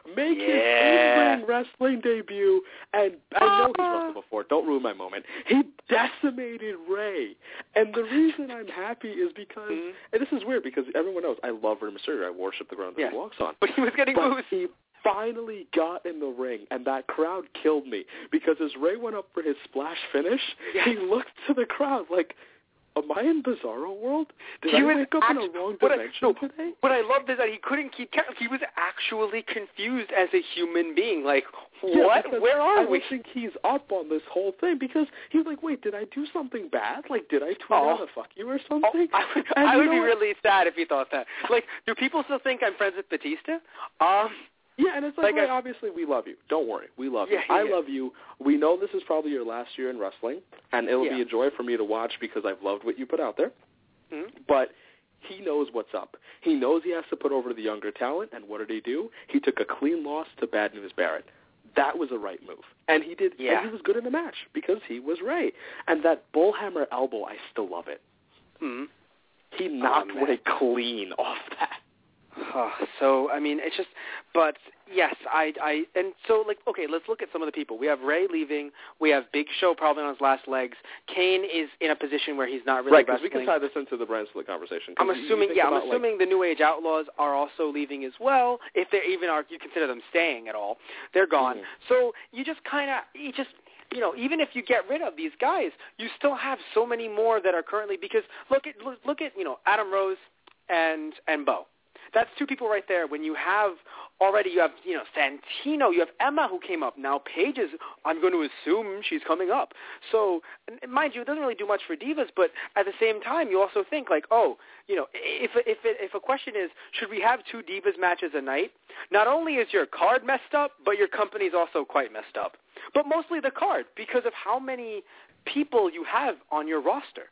Speaker 3: make
Speaker 4: Yeah.
Speaker 3: his in-ring wrestling debut, and I know he's wrestled before. Don't ruin my moment. He decimated Ray, and the reason I'm happy is because,
Speaker 4: mm-hmm.
Speaker 3: and this is weird because everyone knows I love Rey Mysterio. I worship the ground that
Speaker 4: yeah.
Speaker 3: he walks on.
Speaker 4: But he was getting
Speaker 3: but
Speaker 4: booed.
Speaker 3: He finally got in the ring, and that crowd killed me because as Ray went up for his splash finish,
Speaker 4: yes.
Speaker 3: he looked to the crowd like, am I in Bizarro World? Did
Speaker 4: he
Speaker 3: I
Speaker 4: was
Speaker 3: wake up
Speaker 4: act-
Speaker 3: in a wrong
Speaker 4: what
Speaker 3: dimension
Speaker 4: I, no,
Speaker 3: today?
Speaker 4: What I loved is that he couldn't keep count. He was actually confused as a human being. Like, what?
Speaker 3: Yeah,
Speaker 4: Where are
Speaker 3: I
Speaker 4: we?
Speaker 3: I think he's up on this whole thing because he's like, wait, did I do something bad? Like, did I tweet
Speaker 4: Oh.
Speaker 3: out a fuck you or something?
Speaker 4: Oh, I would,
Speaker 3: And
Speaker 4: I
Speaker 3: you
Speaker 4: would
Speaker 3: know
Speaker 4: be
Speaker 3: what?
Speaker 4: really sad if he thought that. Like, do people still think I'm friends with Batista? Um,
Speaker 3: Yeah, and it's like,
Speaker 4: Like
Speaker 3: Ray,
Speaker 4: I-
Speaker 3: obviously we love you. Don't worry. We love
Speaker 4: Yeah,
Speaker 3: you. I
Speaker 4: yeah.
Speaker 3: love you. We know this is probably your last year in wrestling, and it'll
Speaker 4: Yeah.
Speaker 3: be a joy for me to watch because I've loved what you put out there.
Speaker 4: mhm.
Speaker 3: But he knows what's up. He knows he has to put over the younger talent, and what did he do? He took a clean loss to Bad News Barrett. That was a right move. And he did,
Speaker 4: Yeah.
Speaker 3: and he was good in the match because he was Ray. And that bullhammer elbow, I still love it.
Speaker 4: Mhm.
Speaker 3: He knocked
Speaker 4: man.
Speaker 3: Ray clean off that.
Speaker 4: Oh, so I mean, it's just, but yes, I, I, and so like, okay, let's look at some of the people. We have Ray leaving. We have Big Show probably on his last legs. Kane is in a position where he's not really
Speaker 3: Right, because
Speaker 4: wrestling.
Speaker 3: we can tie this into the Brand Split conversation. 'Cause
Speaker 4: I'm
Speaker 3: you- you
Speaker 4: assuming,
Speaker 3: think
Speaker 4: yeah, I'm
Speaker 3: about, like,
Speaker 4: assuming the New Age Outlaws are also leaving as well. If they even are, you consider them staying at all, they're gone.
Speaker 3: Mhm.
Speaker 4: So you just kind of, you just, you know, even if you get rid of these guys, you still have so many more that are currently, because look at, look, look at, you know, Adam Rose and and Bo. That's two people right there. When you have already, you have, you know, Santino, you have Emma who came up. Now Paige is, I'm going to assume she's coming up. So, and mind you, it doesn't really do much for divas, but at the same time, you also think like, oh, you know, if if if a question is, should we have two divas matches a night? Not only is your card messed up, but your company's also quite messed up. But mostly the card, because of how many people you have on your roster.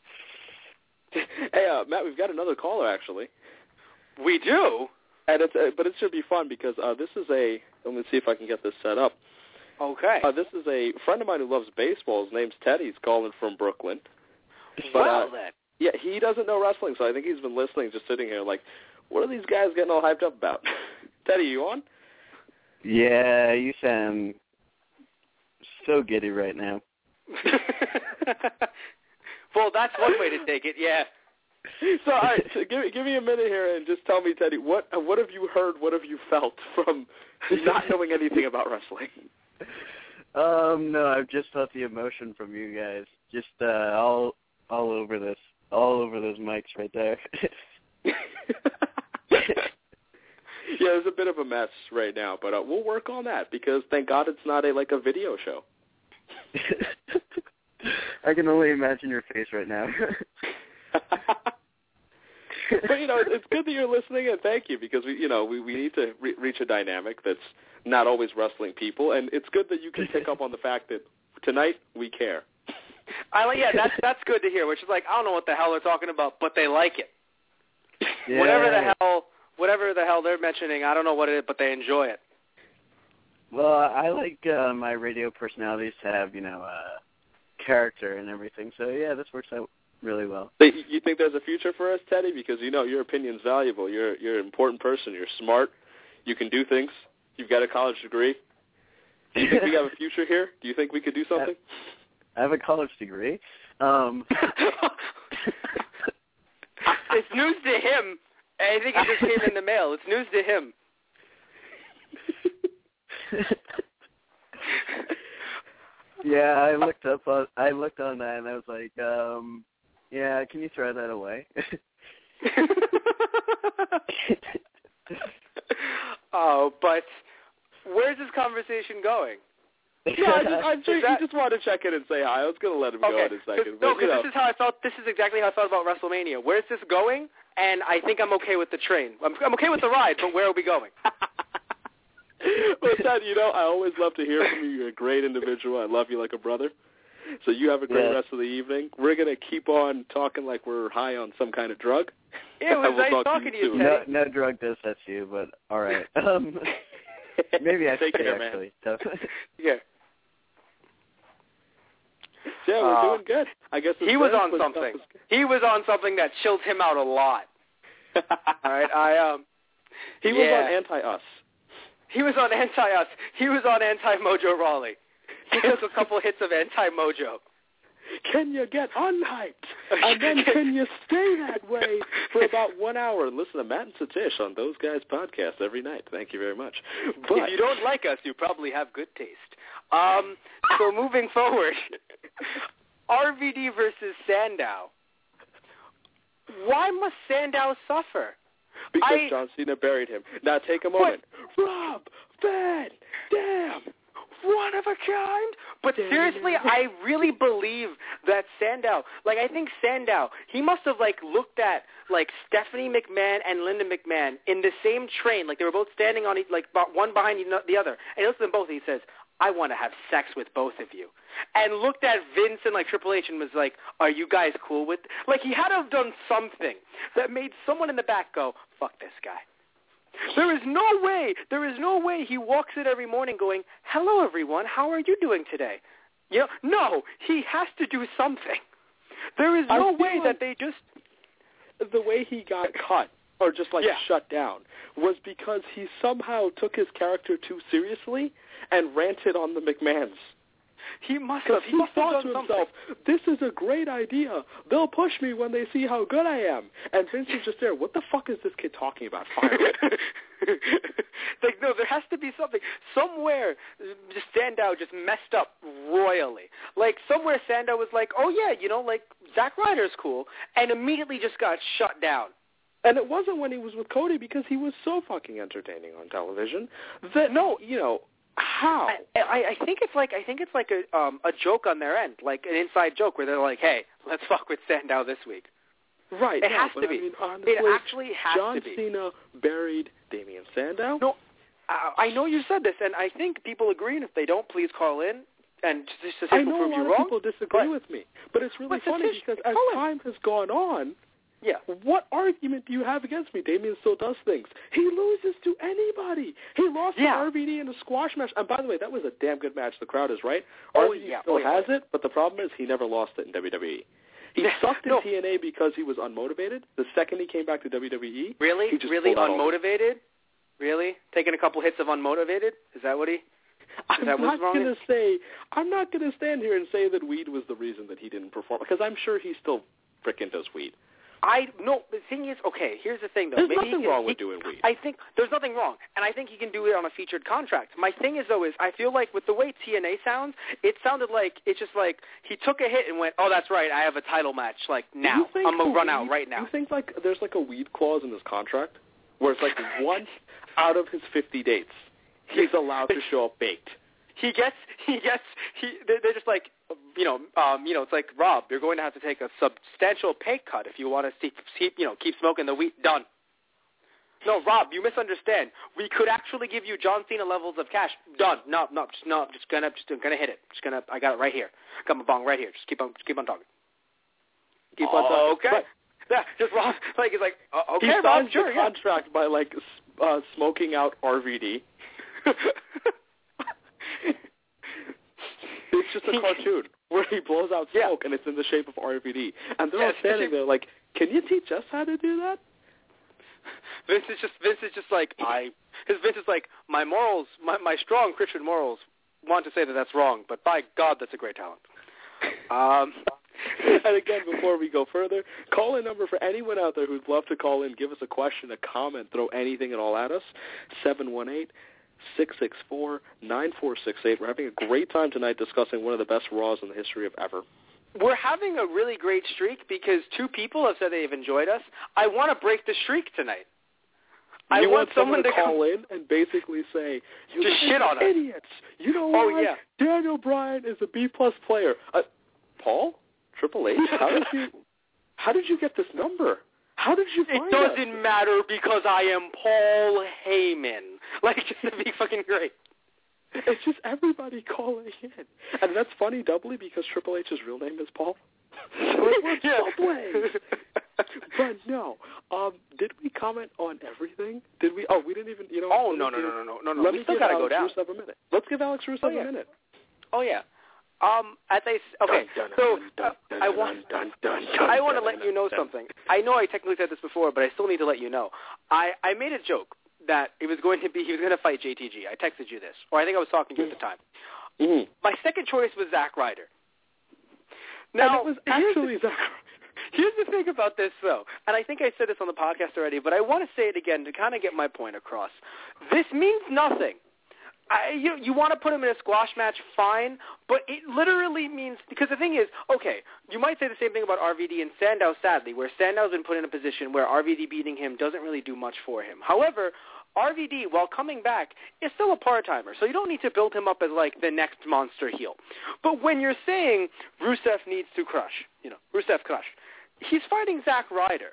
Speaker 3: Hey, uh, Matt, we've got another caller, actually.
Speaker 4: We do?
Speaker 3: And it's, uh, but it should be fun because uh, this is a, let me see if I can get this set up.
Speaker 4: Okay.
Speaker 3: Uh, this is a friend of mine who loves baseball. His name's Teddy. He's calling from Brooklyn. But,
Speaker 4: well,
Speaker 3: uh,
Speaker 4: then.
Speaker 3: Yeah, he doesn't know wrestling, so I think he's been listening, just sitting here like, what are these guys getting all hyped up about? Teddy, you on?
Speaker 6: Yeah, you sound so giddy right now.
Speaker 4: Well, that's one way to take it, yeah.
Speaker 3: So, all right, so give, give me a minute here and just tell me, Teddy, what what have you heard, what have you felt from not knowing anything about wrestling?
Speaker 6: Um, no, I've just felt the emotion from you guys, just uh, all all over this, all over those mics right there.
Speaker 3: Yeah, there's a bit of a mess right now, but uh, we'll work on that because thank God it's not a like a video show.
Speaker 6: I can only imagine your face right now.
Speaker 3: But you know, it's good that you're listening, and thank you because we, you know, we, we need to re- reach a dynamic that's not always wrestling people, and it's good that you can pick up on the fact that tonight we care.
Speaker 4: I like, yeah, that's that's good to hear. Which is like, I don't know what the hell they're talking about, but they like it.
Speaker 6: Yeah.
Speaker 4: Whatever the hell, whatever the hell they're mentioning, I don't know what it is, but they enjoy it.
Speaker 6: Well, I like uh, my radio personalities to have, you know, uh, character and everything. So yeah, this works out really well.
Speaker 3: So you think there's a future for us, Teddy? Because you know your opinion's valuable. You're you're an important person. You're smart. You can do things. You've got a college degree. Do you think we have a future here? Do you think we could do something?
Speaker 6: I have a college degree. Um,
Speaker 4: It's news to him. I think it just came in the mail. It's news to him.
Speaker 6: yeah, I looked up on I looked on that and I was like, um, yeah, can you throw that away?
Speaker 4: Oh, but where's this conversation going?
Speaker 3: No, I just, I'm sure
Speaker 4: Is that-
Speaker 3: you just wanted to check in and say hi. I was going to let him go
Speaker 4: Okay.
Speaker 3: in a second.
Speaker 4: No,
Speaker 3: but, you
Speaker 4: because
Speaker 3: know.
Speaker 4: this is how I felt. This is exactly how I felt about WrestleMania. Where's this going? And I think I'm okay with the train. I'm, I'm okay with the ride, but where are we going?
Speaker 3: Well, Ted, you know, I always love to hear from you. You're a great individual. I love you like a brother. So you have a great
Speaker 6: Yeah.
Speaker 3: rest of the evening. We're going to keep on talking like we're high on some kind of drug.
Speaker 4: Yeah, it was
Speaker 3: We'll
Speaker 4: nice
Speaker 3: talk
Speaker 4: talking to you,
Speaker 3: soon.
Speaker 4: Teddy.
Speaker 6: no, no drug does that to you, but all right. Um, maybe I
Speaker 3: Take
Speaker 6: should
Speaker 3: care,
Speaker 6: actually.
Speaker 3: man.
Speaker 6: So,
Speaker 4: Yeah.
Speaker 3: Yeah, we're
Speaker 4: Uh,
Speaker 3: doing good. I guess it's
Speaker 4: He was
Speaker 3: good,
Speaker 4: on
Speaker 3: but
Speaker 4: something.
Speaker 3: stuff is
Speaker 4: He was on something that chilled him out a lot.
Speaker 3: good.
Speaker 4: All right, I um.
Speaker 3: He
Speaker 4: yeah.
Speaker 3: was on Anti-Us.
Speaker 4: He was on Anti-Us. He was on Anti-Mojo Rawley. He took a couple hits of Anti-Mojo.
Speaker 3: Can you get unhyped? And then can you stay that way for about one hour and listen to Matt and Satish on Those Guys podcast every night? Thank you very much. But
Speaker 4: if you don't like us, you probably have good taste. Um, so moving forward, R V D versus Sandow. Why must Sandow suffer?
Speaker 3: Because
Speaker 4: I,
Speaker 3: John Cena buried him. Now take a moment. What? Rob Van Dam.
Speaker 4: One of a kind. But seriously, I really believe that Sandow, like I think Sandow, he must have like looked at like Stephanie McMahon and Linda McMahon in the same train, like they were both standing on each, like one behind the other. And he looks at them both and he says, I want to have sex with both of you. And looked at Vince and like Triple H and was like, are you guys cool with, like he had to have done something that made someone in the back go, fuck this guy. There is no way, there is no way he walks in every morning going, hello, everyone, how are you doing today? You know, no, he has to do something. There is no way
Speaker 3: like
Speaker 4: that they just...
Speaker 3: The way he got cut, or just like
Speaker 4: yeah.
Speaker 3: shut down, was because he somehow took his character too seriously and ranted on the McMahons.
Speaker 4: He must have. He,
Speaker 3: he
Speaker 4: must
Speaker 3: thought
Speaker 4: have
Speaker 3: to
Speaker 4: done
Speaker 3: himself,
Speaker 4: something.
Speaker 3: this is a great idea. They'll push me when they see how good I am. And Vince is just there. What the fuck is this kid talking about? Fire.
Speaker 4: Like, no, there has to be something. Somewhere, just Sandow just messed up royally. Like, somewhere Sandow was like, oh, yeah, you know, like, Zack Ryder's cool, and immediately just got shut down.
Speaker 3: And it wasn't when he was with Cody because he was so fucking entertaining on television that, no, you know, how?
Speaker 4: I, I, I think it's like I think it's like a um, a joke on their end, like an inside joke where they're like, "Hey, let's fuck with Sandow this week."
Speaker 3: Right.
Speaker 4: It
Speaker 3: no,
Speaker 4: has
Speaker 3: but
Speaker 4: to
Speaker 3: I
Speaker 4: be.
Speaker 3: mean, honestly,
Speaker 4: it actually has
Speaker 3: John
Speaker 4: to be.
Speaker 3: Cena buried Damian Sandow.
Speaker 4: No, I, I know you said this, and I think people agree. And if they don't, please call in and just to say
Speaker 3: I know
Speaker 4: prove
Speaker 3: a lot
Speaker 4: you
Speaker 3: of
Speaker 4: wrong.
Speaker 3: people disagree
Speaker 4: but,
Speaker 3: with me, but it's really
Speaker 4: but
Speaker 3: funny
Speaker 4: Satish,
Speaker 3: because as
Speaker 4: call
Speaker 3: time has gone on.
Speaker 4: Yeah.
Speaker 3: What argument do you have against me? Damian still does things. He loses to anybody. He lost
Speaker 4: yeah.
Speaker 3: to R V D in a squash match. And by the way, that was a damn good match. The crowd is right.
Speaker 4: Oh,
Speaker 3: R V D
Speaker 4: yeah.
Speaker 3: still
Speaker 4: oh, yeah.
Speaker 3: has it, but the problem is he never lost it in W W E. He sucked in
Speaker 4: no.
Speaker 3: T N A because he was unmotivated. The second he came back to W W E,
Speaker 4: really,
Speaker 3: he just
Speaker 4: really
Speaker 3: pulled out
Speaker 4: unmotivated. Really, taking a couple hits of unmotivated. Is that what he? Is
Speaker 3: I'm
Speaker 4: that
Speaker 3: not
Speaker 4: wrong?
Speaker 3: going to say. I'm not going to stand here and say that weed was the reason that he didn't perform because I'm sure he still frickin' does weed.
Speaker 4: I no. The thing is, okay. Here's the thing, though.
Speaker 3: There's
Speaker 4: Maybe
Speaker 3: nothing
Speaker 4: he can,
Speaker 3: wrong
Speaker 4: he,
Speaker 3: with doing weed.
Speaker 4: I think there's nothing wrong, and I think he can do it on a featured contract. My thing is, though, is I feel like with the way T N A sounds, it sounded like it's just like he took a hit and went, "Oh, that's right, I have a title match like now. I'm gonna run
Speaker 3: weed,
Speaker 4: out right now."
Speaker 3: You think like there's like a weed clause in his contract where it's like once out of his fifty dates he's allowed to show up baked.
Speaker 4: He gets, he gets, he. They're just like, you know, um, you know, it's like Rob, you're going to have to take a substantial pay cut if you want to keep, keep, you know, keep smoking the weed. Done. No, Rob, you misunderstand. We could actually give you John Cena levels of cash. Done. No, no, just no, just gonna, just gonna hit it. Just gonna, I got it right here. Got my bong right here. Just keep on, just keep on talking. Keep on talking. Okay. But, yeah, just Rob, like he's like, uh, okay,
Speaker 3: he
Speaker 4: Rob,
Speaker 3: signs
Speaker 4: sure,
Speaker 3: the
Speaker 4: yeah.
Speaker 3: contract by like uh, smoking out R V D. It's just a cartoon where he blows out smoke, yeah. and it's in the shape of R V D. And they're
Speaker 4: yeah,
Speaker 3: all standing there like, can you teach us how to do that?
Speaker 4: Vince is just Vince is just like I. His Vince is like my morals, my my strong Christian morals want to say that that's wrong, but by God, that's a great talent. Um.
Speaker 3: And again, before we go further, call-in number for anyone out there who'd love to call in, give us a question, a comment, throw anything at all at us, seven one eight, six six four, nine four six eight. We're having a great time tonight discussing one of the best Raws in the history of ever.
Speaker 4: We're having a really great streak because two people have said they've enjoyed us. I want to break the streak tonight. I
Speaker 3: you
Speaker 4: want,
Speaker 3: want someone to
Speaker 4: to
Speaker 3: call
Speaker 4: come
Speaker 3: in and basically say, you
Speaker 4: just
Speaker 3: guys
Speaker 4: shit
Speaker 3: are
Speaker 4: on us.
Speaker 3: idiots. You know
Speaker 4: Oh,
Speaker 3: what?
Speaker 4: yeah.
Speaker 3: Daniel Bryan is a B-plus player. Uh, Paul? Triple H? How did you How did you get this number? How did you find
Speaker 4: it? doesn't
Speaker 3: us?
Speaker 4: matter because I am Paul Heyman. Like, just to be fucking great.
Speaker 3: It's just everybody calling in. And that's funny doubly because Triple H's real name is Paul. We're
Speaker 4: yeah.
Speaker 3: But no. Um, did we comment on everything? Did we? Oh, we didn't even, you know.
Speaker 4: Oh, no, no, no, no, no, no, no.
Speaker 3: Let
Speaker 4: we
Speaker 3: me
Speaker 4: still
Speaker 3: give
Speaker 4: got to
Speaker 3: Alex
Speaker 4: go down.
Speaker 3: Rusev a minute. Let's give Alex Rusev
Speaker 4: Oh, yeah.
Speaker 3: a minute.
Speaker 4: Oh, yeah. Um, as I, okay,
Speaker 3: dun, dun,
Speaker 4: so
Speaker 3: dun,
Speaker 4: uh,
Speaker 3: dun,
Speaker 4: I
Speaker 3: dun,
Speaker 4: want,
Speaker 3: dun, dun, dun,
Speaker 4: I want to
Speaker 3: dun,
Speaker 4: let
Speaker 3: dun,
Speaker 4: you know
Speaker 3: dun.
Speaker 4: something. I know I technically said this before, but I still need to let you know. I, I made a joke that it was going to be he was going to fight J T G. I texted you this, or I think I was talking to you at the time.
Speaker 3: Mm-hmm.
Speaker 4: My second choice was Zack Ryder. Now,
Speaker 3: and it was actually
Speaker 4: here's
Speaker 3: Zack
Speaker 4: the, here's the thing about this, though, and I think I said this on the podcast already, but I want to say it again to kind of get my point across. This means nothing. I, you you want to put him in a squash match, fine, but it literally means, because the thing is, okay, you might say the same thing about R V D and Sandow, sadly, where Sandow's been put in a position where R V D beating him doesn't really do much for him. However, R V D, while coming back, is still a part-timer, so you don't need to build him up as, like, the next monster heel. But when you're saying Rusev needs to crush, you know, Rusev crush, he's fighting Zack Ryder.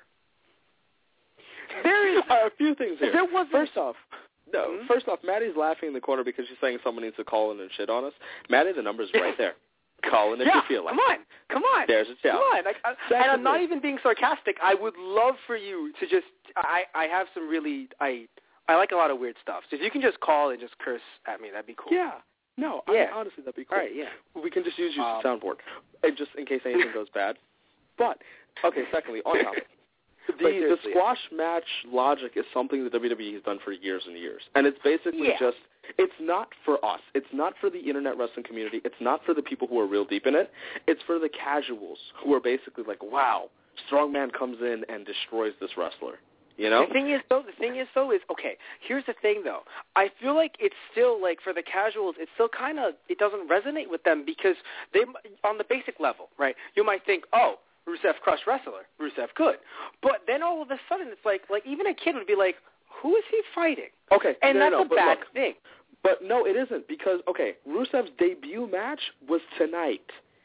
Speaker 4: There is
Speaker 3: uh, a few things here.
Speaker 4: There was
Speaker 3: First off, no.
Speaker 4: Mm-hmm.
Speaker 3: First off, Maddie's laughing in the corner because she's saying someone needs to call in and shit on us. Maddie, the number's right there. Call in if
Speaker 4: yeah,
Speaker 3: you feel like
Speaker 4: come on, come on.
Speaker 3: There's a shout.
Speaker 4: Come on. I, I, and I'm not even being sarcastic. I would love for you to just, I, I have some really, I I like a lot of weird stuff. So if you can just call and just curse at me, that'd be cool.
Speaker 3: Yeah. No, I
Speaker 4: yeah.
Speaker 3: mean, honestly, that'd be cool.
Speaker 4: All right, yeah.
Speaker 3: We can just use you as
Speaker 4: Um,
Speaker 3: a soundboard, and just in case anything goes bad. But, okay, secondly, on topic. The, the squash match logic is something that W W E has done for years and years. And it's basically
Speaker 4: yeah.
Speaker 3: just, it's not for us. It's not for the internet wrestling community. It's not for the people who are real deep in it. It's for the casuals who are basically like, wow, Strongman comes in and destroys this wrestler. You know?
Speaker 4: The thing is, though, the thing is, though, is, okay, here's the thing, though. I feel like it's still, like, for the casuals, it's still kind of, it doesn't resonate with them because they, on the basic level, right, you might think, oh, Rusev crushed wrestler. Rusev could. But then all of a sudden it's like, like even a kid would be like, who is he fighting?
Speaker 3: Okay,
Speaker 4: and
Speaker 3: no,
Speaker 4: that's
Speaker 3: no, no,
Speaker 4: a
Speaker 3: but
Speaker 4: bad
Speaker 3: look,
Speaker 4: thing.
Speaker 3: But no, it isn't because, okay, Rusev's debut match was tonight.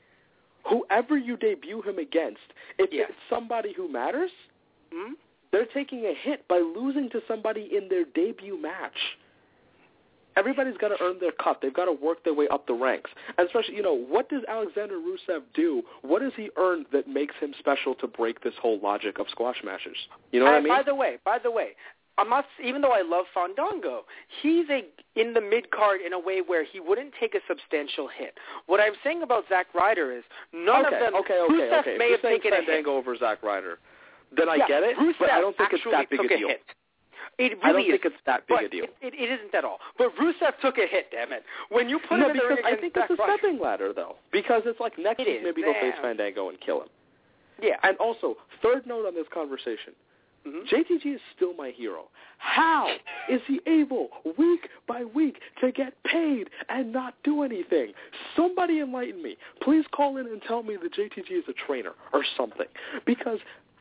Speaker 3: Whoever you debut him against, if
Speaker 4: Yeah.
Speaker 3: it's somebody who matters,
Speaker 4: Hmm?
Speaker 3: they're taking a hit by losing to somebody in their debut match. Everybody's got to earn their cut. They've got to work their way up the ranks. And especially, you know, what does Alexander Rusev do? What has he earned that makes him special to break this whole logic of squash matches? You know what
Speaker 4: I,
Speaker 3: I mean?
Speaker 4: By the way, by the way, I'm not, even though I love Fandango, he's a in the mid-card in a way where he wouldn't take a substantial hit. What I'm saying about Zack Ryder is none
Speaker 3: okay,
Speaker 4: of them,
Speaker 3: okay, okay,
Speaker 4: Rusev
Speaker 3: okay.
Speaker 4: may
Speaker 3: If
Speaker 4: have
Speaker 3: you're saying
Speaker 4: taken a hit.
Speaker 3: Fandango over Zack Ryder, then I
Speaker 4: yeah,
Speaker 3: get it,
Speaker 4: Rusev
Speaker 3: but I don't think it's
Speaker 4: actually
Speaker 3: that big
Speaker 4: took
Speaker 3: a deal.
Speaker 4: hit. It really
Speaker 3: I don't
Speaker 4: is,
Speaker 3: think it's that big
Speaker 4: but
Speaker 3: a deal.
Speaker 4: It, it, it isn't at all. But Rusev took a hit, damn it. When you put
Speaker 3: no,
Speaker 4: him in the
Speaker 3: because
Speaker 4: ring
Speaker 3: I
Speaker 4: against
Speaker 3: think
Speaker 4: Zack
Speaker 3: it's a
Speaker 4: Ryder,
Speaker 3: stepping ladder, though. Because it's like next
Speaker 4: It
Speaker 3: week
Speaker 4: is,
Speaker 3: maybe go face
Speaker 4: damn.
Speaker 3: Fandango and kill him.
Speaker 4: yeah.
Speaker 3: And also, third note on this conversation,
Speaker 4: Mhm.
Speaker 3: J T G is still my hero. How is he able, week by week, to get paid and not do anything? Somebody enlighten me. Please call in and tell me that J T G is a trainer or something. Because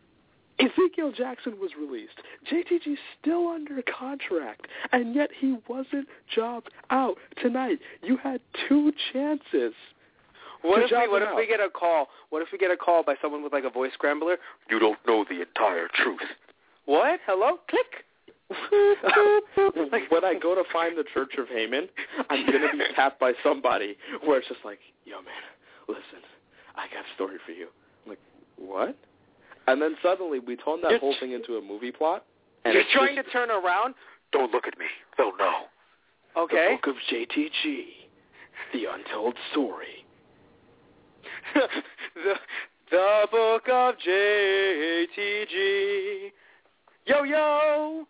Speaker 3: Ezekiel Jackson was released. J T G's still under contract, and yet he wasn't jobbed out tonight. You had two chances.
Speaker 4: What
Speaker 3: to
Speaker 4: if we
Speaker 3: job
Speaker 4: what
Speaker 3: him
Speaker 4: if
Speaker 3: out.
Speaker 4: we get a call? What if we get a call by someone with like a voice scrambler?
Speaker 2: You don't know the entire truth.
Speaker 4: What? Hello? Click.
Speaker 3: When I go to find the Church of Haman, I'm going to be tapped by somebody where it's just like, yo, man, listen, I got a story for you. I'm like, what? And then suddenly we turn that
Speaker 4: You're
Speaker 3: whole thing into a movie plot. And
Speaker 4: You're
Speaker 3: it's
Speaker 4: trying
Speaker 3: just,
Speaker 4: to turn around?
Speaker 2: Don't look at me. They'll know.
Speaker 4: Okay.
Speaker 3: The Book of J T G, The Untold Story.
Speaker 4: the, the Book of J T G. Yo, yo.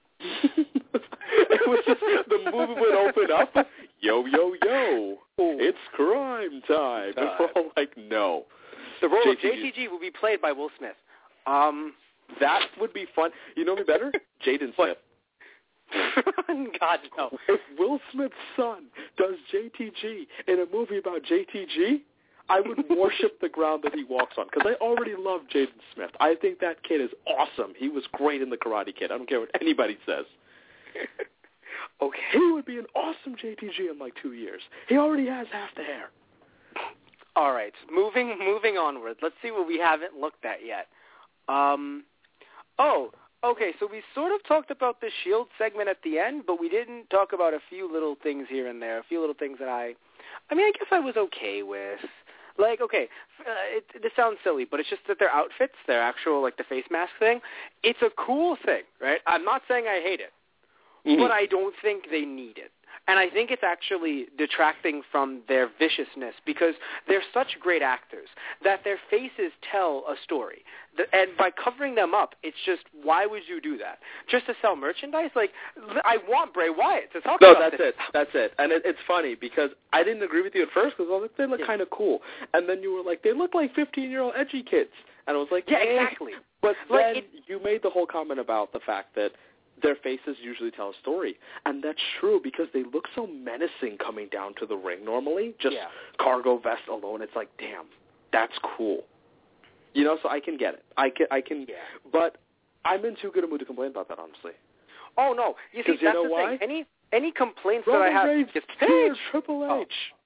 Speaker 3: It was just, the movie would open up, yo, yo, yo, it's crime time. And we're all like, no.
Speaker 4: The role
Speaker 3: J
Speaker 4: of
Speaker 3: T G.
Speaker 4: J T G will be played by Will Smith. Um,
Speaker 3: That would be fun. You know me better? Jaden Smith.
Speaker 4: God, no.
Speaker 3: If Will Smith's son does J T G in a movie about J T G, I would worship the ground that he walks on because I already love Jaden Smith. I think that kid is awesome. He was great in The Karate Kid. I don't care what anybody says.
Speaker 4: Okay.
Speaker 3: He would be an awesome J T G in like two years. He already has half the hair.
Speaker 4: All right. Moving moving onward. Let's see what we haven't looked at yet. Um, oh, okay. So we sort of talked about the Shield segment at the end, but we didn't talk about a few little things here and there, a few little things that I, I mean, I guess I was okay with. Like, okay, uh, it, this sounds silly, but it's just that their outfits, their actual, like, the face mask thing, it's a cool thing, right? I'm not saying I hate it,
Speaker 3: Mm-hmm.
Speaker 4: but I don't think they need it. And I think it's actually detracting from their viciousness because they're such great actors that their faces tell a story. The, and by covering them up, it's just, why would you do that? Just to sell merchandise? Like, I want Bray Wyatt to talk
Speaker 3: no,
Speaker 4: about
Speaker 3: that's
Speaker 4: this.
Speaker 3: it. That's it. And it, it's funny because I didn't agree with you at first because I was like, they look
Speaker 4: Yeah.
Speaker 3: kind of cool. And then you were like, they look like fifteen-year-old edgy kids. And I was like,
Speaker 4: Yeah,
Speaker 3: eh.
Speaker 4: exactly.
Speaker 3: But
Speaker 4: Like,
Speaker 3: then
Speaker 4: it,
Speaker 3: you made the whole comment about the fact that their faces usually tell a story. And that's true because they look so menacing coming down to the ring normally. Just
Speaker 4: Yeah.
Speaker 3: cargo vest alone. It's like, damn, that's cool. You know, so I can get it. I can, I can,
Speaker 4: Yeah.
Speaker 3: but I'm in too good a mood to complain about that, honestly.
Speaker 4: oh, no. You see,
Speaker 3: 'Cause you
Speaker 4: that's
Speaker 3: know
Speaker 4: the
Speaker 3: why?
Speaker 4: thing. Any, any complaints
Speaker 3: Roman
Speaker 4: that I have...
Speaker 3: Reigns,
Speaker 4: just,
Speaker 3: here, Triple H.
Speaker 4: Oh.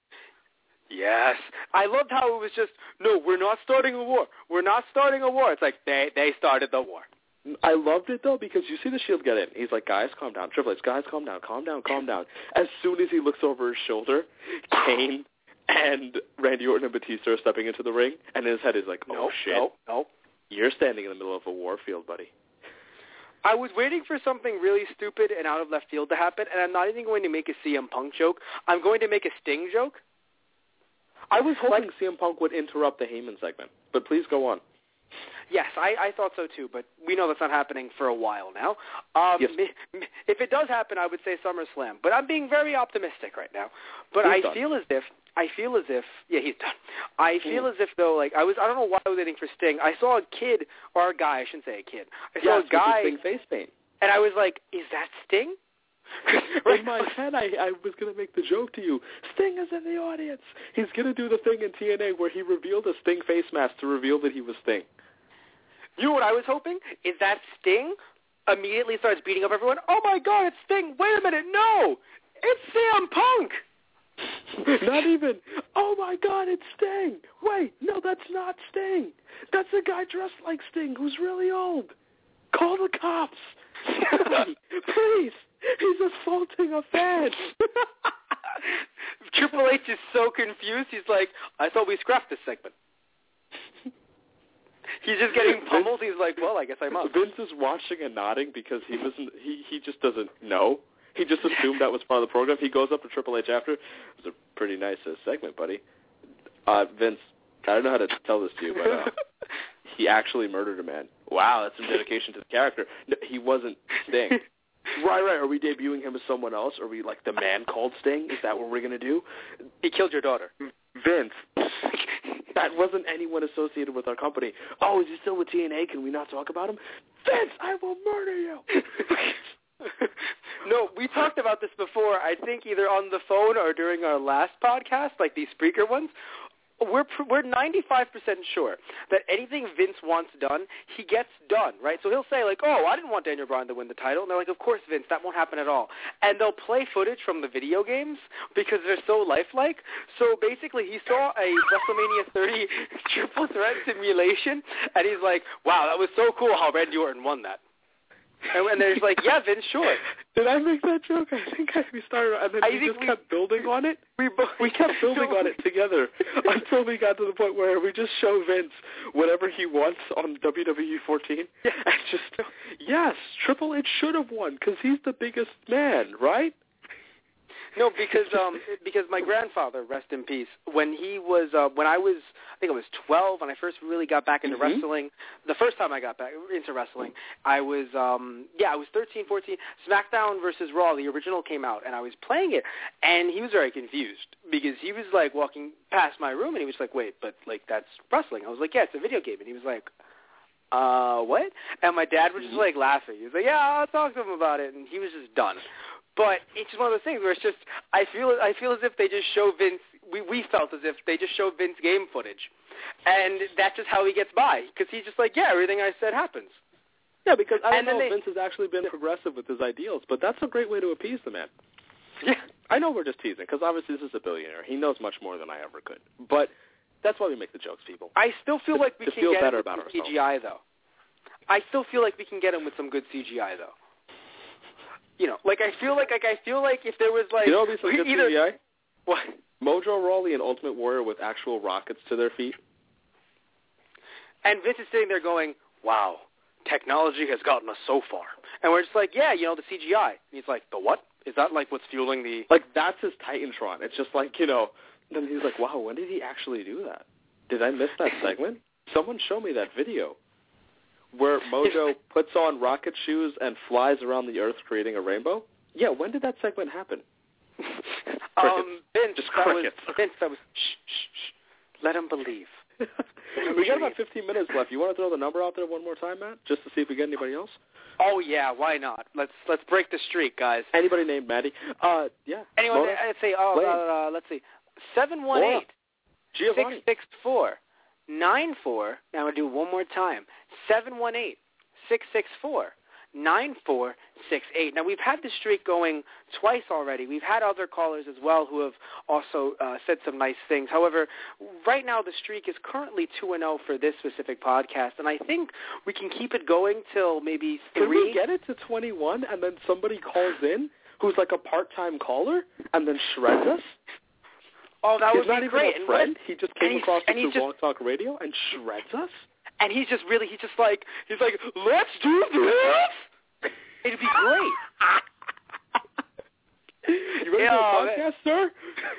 Speaker 4: Yes. I loved how it was just, no, we're not starting a war. We're not starting a war. It's like, they, they started the war.
Speaker 3: I loved it, though, because you see the Shield get in. He's like, guys, calm down. Triple H, guys, calm down, calm down, calm down. As soon as he looks over his shoulder, Kane and Randy Orton and Batista are stepping into the ring, and in his head he's like, oh,
Speaker 4: No,
Speaker 3: shit.
Speaker 4: no, no.
Speaker 3: You're standing in the middle of a war field, buddy.
Speaker 4: I was waiting for something really stupid and out of left field to happen, and I'm not even going to make a C M Punk joke. I'm going to make a Sting joke.
Speaker 3: I was hoping
Speaker 4: Like-
Speaker 3: C M Punk would interrupt the Heyman segment, but please go on.
Speaker 4: Yes, I, I thought so too, but we know that's not happening for a while now. Um,
Speaker 3: Yes.
Speaker 4: m- If it does happen, I would say SummerSlam, but I'm being very optimistic right now. But
Speaker 3: He's
Speaker 4: I
Speaker 3: done.
Speaker 4: feel as if I feel as if yeah he's done. I feel
Speaker 3: Mm.
Speaker 4: as if though like I was I don't know why I was waiting for Sting. I saw a kid or a guy I shouldn't say a kid. I saw
Speaker 3: Yes,
Speaker 4: a guy
Speaker 3: with the Sting face paint.
Speaker 4: and I was like, is that Sting?
Speaker 3: In my head, I, I was going to make the joke to you. Sting is in the audience. He's going to do the thing in T N A where he revealed a Sting face mask to reveal that he was Sting.
Speaker 4: You know what I was hoping? Is that Sting immediately starts beating up everyone. Oh, my God, it's Sting. Wait a minute. No, it's C M Punk.
Speaker 3: Not even, oh, my God, it's Sting. Wait, no, that's not Sting. That's a guy dressed like Sting who's really old. Call the cops. Somebody, please. He's assaulting a fan.
Speaker 4: Triple H is so confused. He's like, I thought we scrapped this segment. He's just getting pummeled. He's like, well, I guess I must.
Speaker 3: Vince is watching and nodding because he wasn't. He he just doesn't know. He just assumed that was part of the program. He goes up to Triple H after. It was a pretty nice uh, segment, buddy. Uh, Vince, I don't know how to tell this to you, but uh, he actually murdered a man. Wow, that's some dedication to the character. No, he wasn't Sting. Right, right. Are we debuting him as someone else? Are we like the man called Sting? Is that what we're going to do?
Speaker 4: He killed your daughter.
Speaker 3: Vince, that wasn't anyone associated with our company. Oh, is he still with T N A? Can we not talk about him? Vince, I will murder you.
Speaker 4: No, we talked about this before, I think either on the phone or during our last podcast, like these Spreaker ones. We're we're ninety-five percent sure that anything Vince wants done, he gets done, right? So he'll say, like, oh, I didn't want Daniel Bryan to win the title. And they're like, of course, Vince, that won't happen at all. And they'll play footage from the video games because they're so lifelike. So basically he saw a WrestleMania thirty triple threat simulation, and he's like, wow, that was so cool how Randy Orton won that. And, and they're just like, yeah, Vince, sure.
Speaker 3: Did I make that joke? I think I, we started, and then
Speaker 4: I
Speaker 3: we
Speaker 4: think
Speaker 3: just
Speaker 4: we-
Speaker 3: kept building on it.
Speaker 4: We, both,
Speaker 3: We kept building on it together until we got to the point where we just show Vince whatever he wants on W W E fourteen.
Speaker 4: Yeah.
Speaker 3: And just, yes, Triple H should have won because he's the biggest man, right?
Speaker 4: No, because um, because my grandfather, rest in peace, when he was uh, when I was I think I was twelve and I first really got back into
Speaker 3: Mhm.
Speaker 4: wrestling. The first time I got back into wrestling, I was um, yeah I was thirteen, fourteen. SmackDown versus Raw, the original came out, and I was playing it, and he was very confused because he was like walking past my room and he was like, wait, but like that's wrestling. I was like, yeah, it's a video game, and he was like, uh, what? And my dad was just like laughing. He was like, yeah, I'll talk to him about it, and he was just done. But it's just one of those things where it's just I feel I feel as if they just show Vince. We we felt as if they just show Vince game footage, and that's just how he gets by because he's just like, yeah, everything I said happens.
Speaker 3: Yeah, because I
Speaker 4: And
Speaker 3: don't know
Speaker 4: then
Speaker 3: if
Speaker 4: they-
Speaker 3: Vince has actually been progressive with his ideals, but that's a great way to appease the man.
Speaker 4: Yeah,
Speaker 3: I know we're just teasing because obviously this is a billionaire. He knows much more than I ever could. But that's why we make the jokes, people.
Speaker 4: I still feel
Speaker 3: To-
Speaker 4: like we
Speaker 3: to
Speaker 4: can
Speaker 3: feel
Speaker 4: get
Speaker 3: better
Speaker 4: him with
Speaker 3: about
Speaker 4: some C G I though. I still feel like we can get him with some good C G I though. You know, like I feel like like I feel like if there was like
Speaker 3: You know what would be some good
Speaker 4: either,
Speaker 3: C G I?
Speaker 4: What?
Speaker 3: Mojo Rawley and Ultimate Warrior with actual rockets to their feet.
Speaker 4: And Vince is sitting there going, wow, technology has gotten us so far. And we're just like, yeah, you know, the C G I. And he's like, the what? Is that like what's fueling the...
Speaker 3: Like, that's his Titantron. It's just like, you know, then he's like, wow, when did he actually do that? Did I miss that segment? Someone show me that video where Mojo puts on rocket shoes and flies around the Earth creating a rainbow. Yeah, when did that segment happen?
Speaker 4: um, Vince,
Speaker 3: just
Speaker 4: that
Speaker 3: crickets.
Speaker 4: was, Vince, that was, shh, shh, shh. Let him believe.
Speaker 3: We got about fifteen minutes left. You want to throw the number out there one more time, Matt, just to see if we get anybody else?
Speaker 4: Oh yeah, why not? Let's let's break the streak, guys.
Speaker 3: Anybody named Maddie? Uh, yeah.
Speaker 4: Anyone?
Speaker 3: Mona?
Speaker 4: Let's see. Oh, uh, uh, let's see. Seven one eight six six four nine four. Now we'll do one more time. Seven one eight six six four nine four six eight. Now we've had this streak going twice already. We've had other callers as well who have also uh, said some nice things. However, right now the streak is currently two and zero for this specific podcast, and I think we can keep it going till maybe three.
Speaker 3: Can we get it to twenty-one, and then somebody calls in who's like a part-time caller, and then shreds us?
Speaker 4: Oh, that
Speaker 3: he's
Speaker 4: would
Speaker 3: not
Speaker 4: be
Speaker 3: even
Speaker 4: great.
Speaker 3: a friend. He just came across us through
Speaker 4: just,
Speaker 3: Blog Talk Radio and shreds us.
Speaker 4: And he's just really, he's just like, he's like, let's do this. It'd be great.
Speaker 3: You ready
Speaker 4: yeah,
Speaker 3: for a podcast, sir?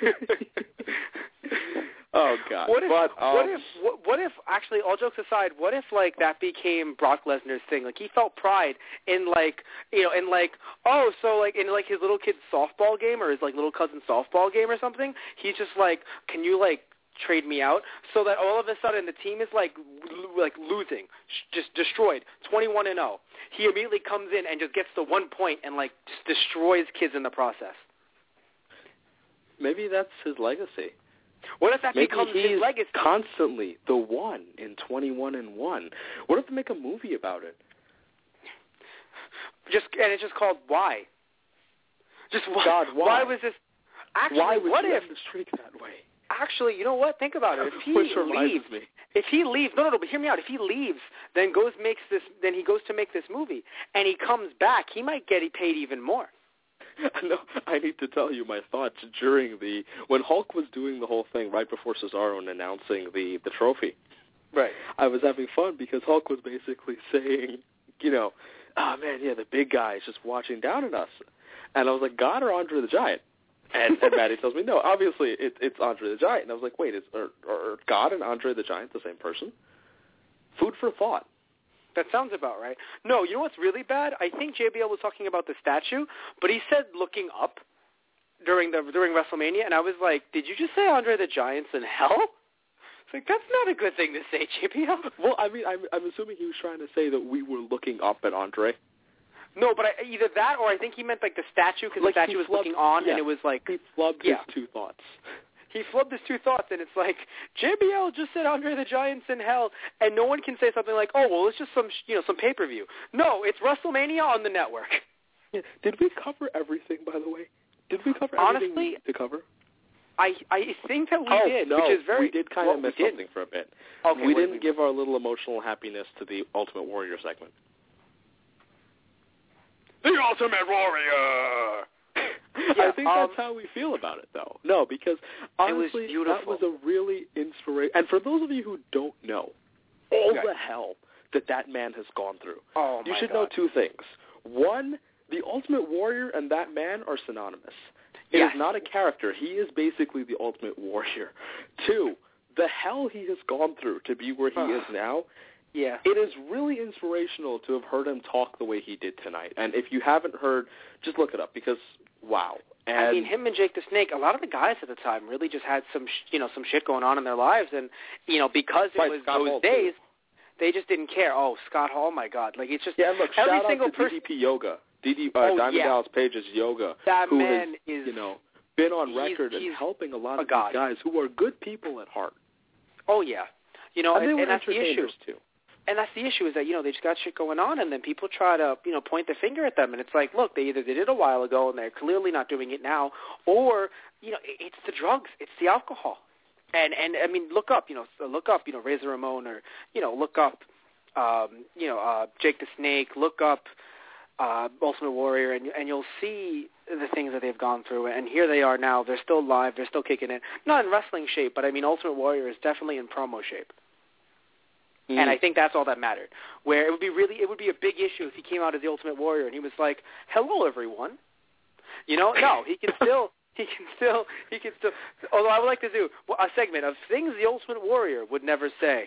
Speaker 3: Oh God!
Speaker 4: What if?
Speaker 3: But, um,
Speaker 4: what if? What, what if? Actually, all jokes aside, what if like that became Brock Lesnar's thing? Like he felt pride in like you know in like oh so like in like his little kid's softball game or his like little cousin's softball game or something. He's just like, can you like trade me out? So that all of a sudden the team is like lo- like losing, sh- just destroyed, twenty-one and zero. He immediately comes in and just gets the one point and like just destroys kids in the process.
Speaker 3: Maybe that's his legacy.
Speaker 4: What if that
Speaker 3: Maybe
Speaker 4: becomes
Speaker 3: he's
Speaker 4: his legacy?
Speaker 3: Constantly the one in twenty-one and one. What if they make a movie about it?
Speaker 4: Just and it's just called Why. Just why?
Speaker 3: God, why?
Speaker 4: Why was this? Actually,
Speaker 3: why was
Speaker 4: what
Speaker 3: he
Speaker 4: if
Speaker 3: on the streak that way?
Speaker 4: Actually, you know what? Think about it. If he
Speaker 3: Which reminds
Speaker 4: leaves,
Speaker 3: me.
Speaker 4: if he leaves, no, no, no. But hear me out. If he leaves, then goes makes this, then he goes to make this movie, and he comes back, he might get paid even more.
Speaker 3: I know. I need to tell you my thoughts during the when Hulk was doing the whole thing right before Cesaro and announcing the the trophy.
Speaker 4: Right.
Speaker 3: I was having fun because Hulk was basically saying, you know, oh man, yeah, the big guy is just watching down at us, and I was like, God or Andre the Giant? And, and Maddie tells me, no, obviously it, it's Andre the Giant. And I was like, wait, is are, are God and Andre the Giant the same person? Food for thought.
Speaker 4: That sounds about right. No, you know what's really bad? I think J B L was talking about the statue, but he said looking up during the during WrestleMania, and I was like, did you just say Andre the Giant's in hell? It's like, that's not a good thing to say, J B L.
Speaker 3: Well, I mean, I'm, I'm assuming he was trying to say that we were looking up at Andre.
Speaker 4: No, but I, either that or I think he meant like the statue because
Speaker 3: like
Speaker 4: the statue was
Speaker 3: flubbed,
Speaker 4: looking on,
Speaker 3: yeah,
Speaker 4: and it was like
Speaker 3: he flubbed
Speaker 4: yeah.
Speaker 3: his two thoughts.
Speaker 4: He flubbed his two thoughts, and it's like J B L just said Andre the Giant's in hell, and no one can say something like, "Oh, well, it's just some you know some pay per view." No, it's WrestleMania on the network.
Speaker 3: Yeah. Did we cover everything, by the way? Did we cover
Speaker 4: Honestly,
Speaker 3: everything we needed to cover?
Speaker 4: I I think that we
Speaker 3: oh,
Speaker 4: did,
Speaker 3: no,
Speaker 4: which is very.
Speaker 3: we did kind
Speaker 4: well,
Speaker 3: of miss
Speaker 4: we
Speaker 3: something for a bit.
Speaker 4: Okay,
Speaker 3: we
Speaker 4: what
Speaker 3: didn't
Speaker 4: did we
Speaker 3: give our little emotional happiness to the Ultimate Warrior segment.
Speaker 2: The Ultimate Warrior!
Speaker 4: Yeah,
Speaker 3: I think
Speaker 4: um,
Speaker 3: that's how we feel about it, though. No, because honestly,
Speaker 4: it was
Speaker 3: that was a really inspiration. And for those of you who don't know, all
Speaker 4: okay.
Speaker 3: the hell that that man has gone through,
Speaker 4: oh,
Speaker 3: you
Speaker 4: my
Speaker 3: should
Speaker 4: God.
Speaker 3: know two things. One, the Ultimate Warrior and that man are synonymous. It
Speaker 4: yes.
Speaker 3: is not a character. He is basically the Ultimate Warrior. Two, the hell he has gone through to be where he is now.
Speaker 4: Yeah.
Speaker 3: It is really inspirational to have heard him talk the way he did tonight. And if you haven't heard, just look it up because, wow. And
Speaker 4: I mean, him and Jake the Snake, a lot of the guys at the time really just had some, sh- you know, some shit going on in their lives. And, you know, because it
Speaker 3: right,
Speaker 4: was
Speaker 3: Scott
Speaker 4: those
Speaker 3: Hall,
Speaker 4: days,
Speaker 3: too.
Speaker 4: they just didn't care. Oh, Scott Hall, my God. Like, it's just
Speaker 3: yeah, look,
Speaker 4: every
Speaker 3: shout
Speaker 4: single
Speaker 3: out to
Speaker 4: person.
Speaker 3: D D P Yoga, D D, uh,
Speaker 4: oh,
Speaker 3: Diamond
Speaker 4: yeah.
Speaker 3: Dallas Page's Yoga,
Speaker 4: That
Speaker 3: who
Speaker 4: man
Speaker 3: has,
Speaker 4: is,
Speaker 3: you know, been on
Speaker 4: he's,
Speaker 3: record
Speaker 4: he's
Speaker 3: and helping a lot
Speaker 4: a
Speaker 3: of
Speaker 4: god.
Speaker 3: these guys who are good people at heart.
Speaker 4: Oh, yeah. You know,
Speaker 3: and,
Speaker 4: and,
Speaker 3: they were
Speaker 4: and that's the issue.
Speaker 3: entertainers, too.
Speaker 4: And that's the issue is that, you know, they just got shit going on, and then people try to, you know, point the finger at them. And it's like, look, they either did it a while ago, and they're clearly not doing it now, or, you know, it's the drugs. It's the alcohol. And, and I mean, look up, you know, look up, you know, Razor Ramon, or, you know, look up, um, you know, uh, Jake the Snake, look up uh, Ultimate Warrior, and, and you'll see the things that they've gone through. And here they are now. They're still live. They're still kicking it. Not in wrestling shape, but, I mean, Ultimate Warrior is definitely in promo shape. Mm. And I think that's all that mattered. Where it would be really, it would be a big issue if he came out as the Ultimate Warrior and he was like, "Hello, everyone." You know, no, he can still, he can still, he can still. Although I would like to do a segment of things the Ultimate Warrior would never say.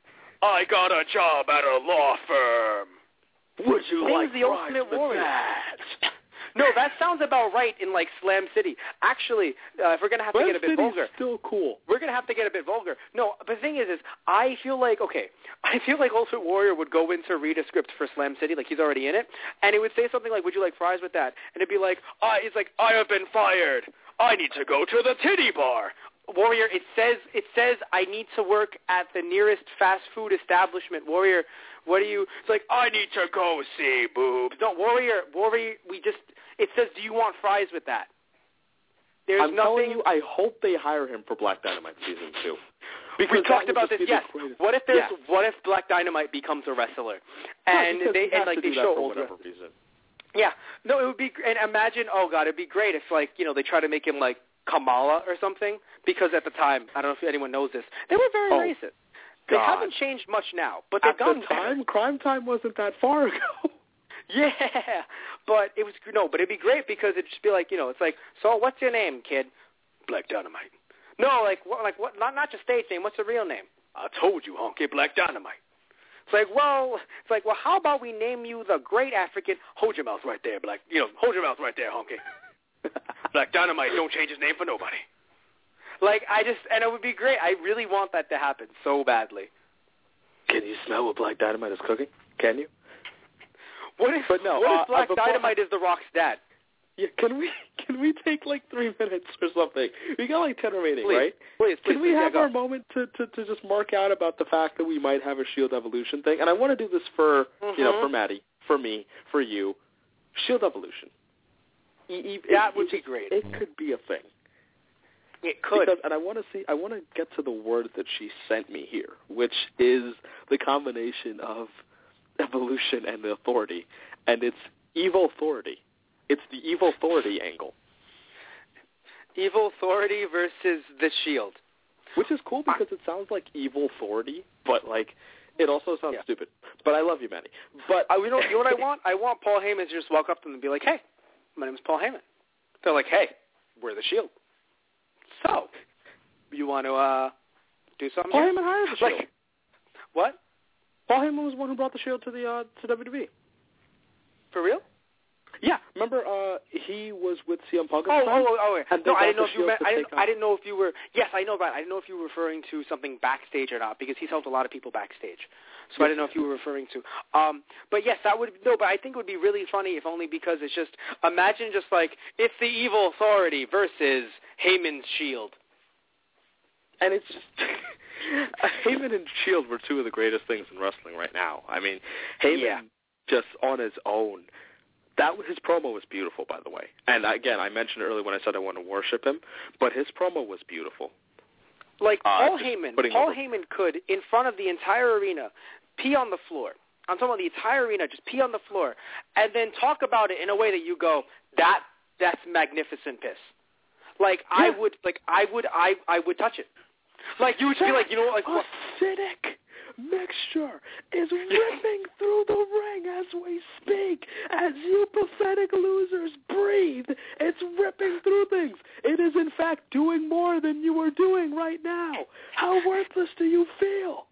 Speaker 2: I got a job at a law firm. Would you
Speaker 4: things
Speaker 2: like
Speaker 4: the Ultimate Warrior?
Speaker 2: That?
Speaker 4: No, that sounds about right in, like, Slam City. Actually, uh, if we're going to have
Speaker 3: Slam
Speaker 4: to get a bit
Speaker 3: City's
Speaker 4: vulgar.
Speaker 3: still cool.
Speaker 4: We're going to have to get a bit vulgar. No, but the thing is, is I feel like, okay, I feel like Ultimate Warrior would go in to read a script for Slam City, like he's already in it, and it would say something like, "Would you like fries with that?" And it'd be like, I, he's like, "I have been fired. I need to go to the titty bar." Warrior, it says, it says, "I need to work at the nearest fast food establishment." Warrior, what do you, it's like, "I need to go see boobs." No, Warrior, Warrior, we just, it says, "Do you want fries with that?" There's
Speaker 3: I'm
Speaker 4: nothing.
Speaker 3: telling you, I hope they hire him for Black Dynamite season two.
Speaker 4: Because we talked about this. Yes. What if there's?
Speaker 3: Yes.
Speaker 4: What if Black Dynamite becomes a wrestler,
Speaker 3: and
Speaker 4: and they and like they show
Speaker 3: for
Speaker 4: old
Speaker 3: whatever reason.
Speaker 4: Yeah. No, it would be. And imagine, oh god, it'd be great if like you know they try to make him like Kamala or something. Because at the time, I don't know if anyone knows this, they were very
Speaker 3: oh,
Speaker 4: racist. They
Speaker 3: God.
Speaker 4: haven't changed much now, but they've
Speaker 3: At
Speaker 4: gotten
Speaker 3: the time,
Speaker 4: better.
Speaker 3: Crime Time wasn't that far ago.
Speaker 4: Yeah, but it was no, but it'd be great because it'd just be like you know, it's like, "So what's your name, kid?" "Black Dynamite." No, like what? Like what? Not not your stage name. What's the real name? "I told you, honky, Black Dynamite." It's like, well, it's like, well, how about we name you the Great African? Hold your mouth right there, Black. You know, hold your mouth right there, honky. Black Dynamite. Don't change his name for nobody. Like I just, and it would be great. I really want that to happen so badly.
Speaker 3: Can you smell what Black Dynamite is cooking? Can you?
Speaker 4: What if?
Speaker 3: But no,
Speaker 4: what
Speaker 3: uh,
Speaker 4: if Black
Speaker 3: uh, before,
Speaker 4: Dynamite is The Rock's dad?
Speaker 3: Yeah, can we can we take like three minutes or something? We got like ten remaining,
Speaker 4: please,
Speaker 3: right?
Speaker 4: Please, please.
Speaker 3: Can we
Speaker 4: please,
Speaker 3: have
Speaker 4: yeah,
Speaker 3: our moment to, to, to just mark out about the fact that we might have a Shield Evolution thing? And I want to do this for
Speaker 4: mm-hmm.
Speaker 3: you know for Maddie, for me, for you. Shield Evolution. E- e-
Speaker 4: that
Speaker 3: it,
Speaker 4: would
Speaker 3: it,
Speaker 4: be great.
Speaker 3: It could be a thing.
Speaker 4: It could.
Speaker 3: Because, and I want to see. I want to get to the word that she sent me here, which is the combination of evolution and the authority, and it's evil authority. It's the evil authority angle.
Speaker 4: Evil authority versus the Shield.
Speaker 3: Which is cool because it sounds like evil authority, but like it also sounds
Speaker 4: yeah.
Speaker 3: stupid. But I love you, Manny. But
Speaker 4: uh, you know, you know what I want? I want Paul Heyman to just walk up to them and be like, "Hey, my name is Paul Heyman." They're like, "Hey, we're the Shield. So, you want to uh, do something?"
Speaker 3: Paul
Speaker 4: here?
Speaker 3: Heyman hired the Shield.
Speaker 4: Like, what?
Speaker 3: Paul Heyman was the one who brought the Shield to the uh, to W W E.
Speaker 4: For real?
Speaker 3: Yeah, remember uh, he was with C M Punk.
Speaker 4: Oh,
Speaker 3: at the time,
Speaker 4: oh, oh, oh.
Speaker 3: and
Speaker 4: No,
Speaker 3: they
Speaker 4: I didn't know
Speaker 3: got
Speaker 4: if you
Speaker 3: the
Speaker 4: meant.
Speaker 3: Shield
Speaker 4: I
Speaker 3: to
Speaker 4: didn't.
Speaker 3: take
Speaker 4: I
Speaker 3: on-
Speaker 4: didn't know if you were. Yes, I know that. I didn't know if you were referring to something backstage or not because he's helped a lot of people backstage. So yes. I didn't know if you were referring to. Um, but yes, that would no. But I think it would be really funny if only because it's just imagine just like it's the evil authority versus Heyman's Shield.
Speaker 3: And it's just Heyman and Shield were two of the greatest things in wrestling right now. I mean, Heyman
Speaker 4: yeah.
Speaker 3: just on his own. That his promo was beautiful, by the way. And again, I mentioned earlier when I said I want to worship him, but his promo was beautiful.
Speaker 4: Like
Speaker 3: uh,
Speaker 4: Paul Heyman, Paul
Speaker 3: over.
Speaker 4: Heyman could, in front of the entire arena, pee on the floor. I'm talking about the entire arena, just pee on the floor, and then talk about it in a way that you go, that that's magnificent piss. Like
Speaker 3: yeah.
Speaker 4: I would, like I would, I I would touch it. Like you would be like, you know, like what?
Speaker 3: Acidic mixture is ripping through the ring as we speak. As you pathetic losers breathe, it's ripping through things. It is in fact doing more than you are doing right now. How worthless do you feel?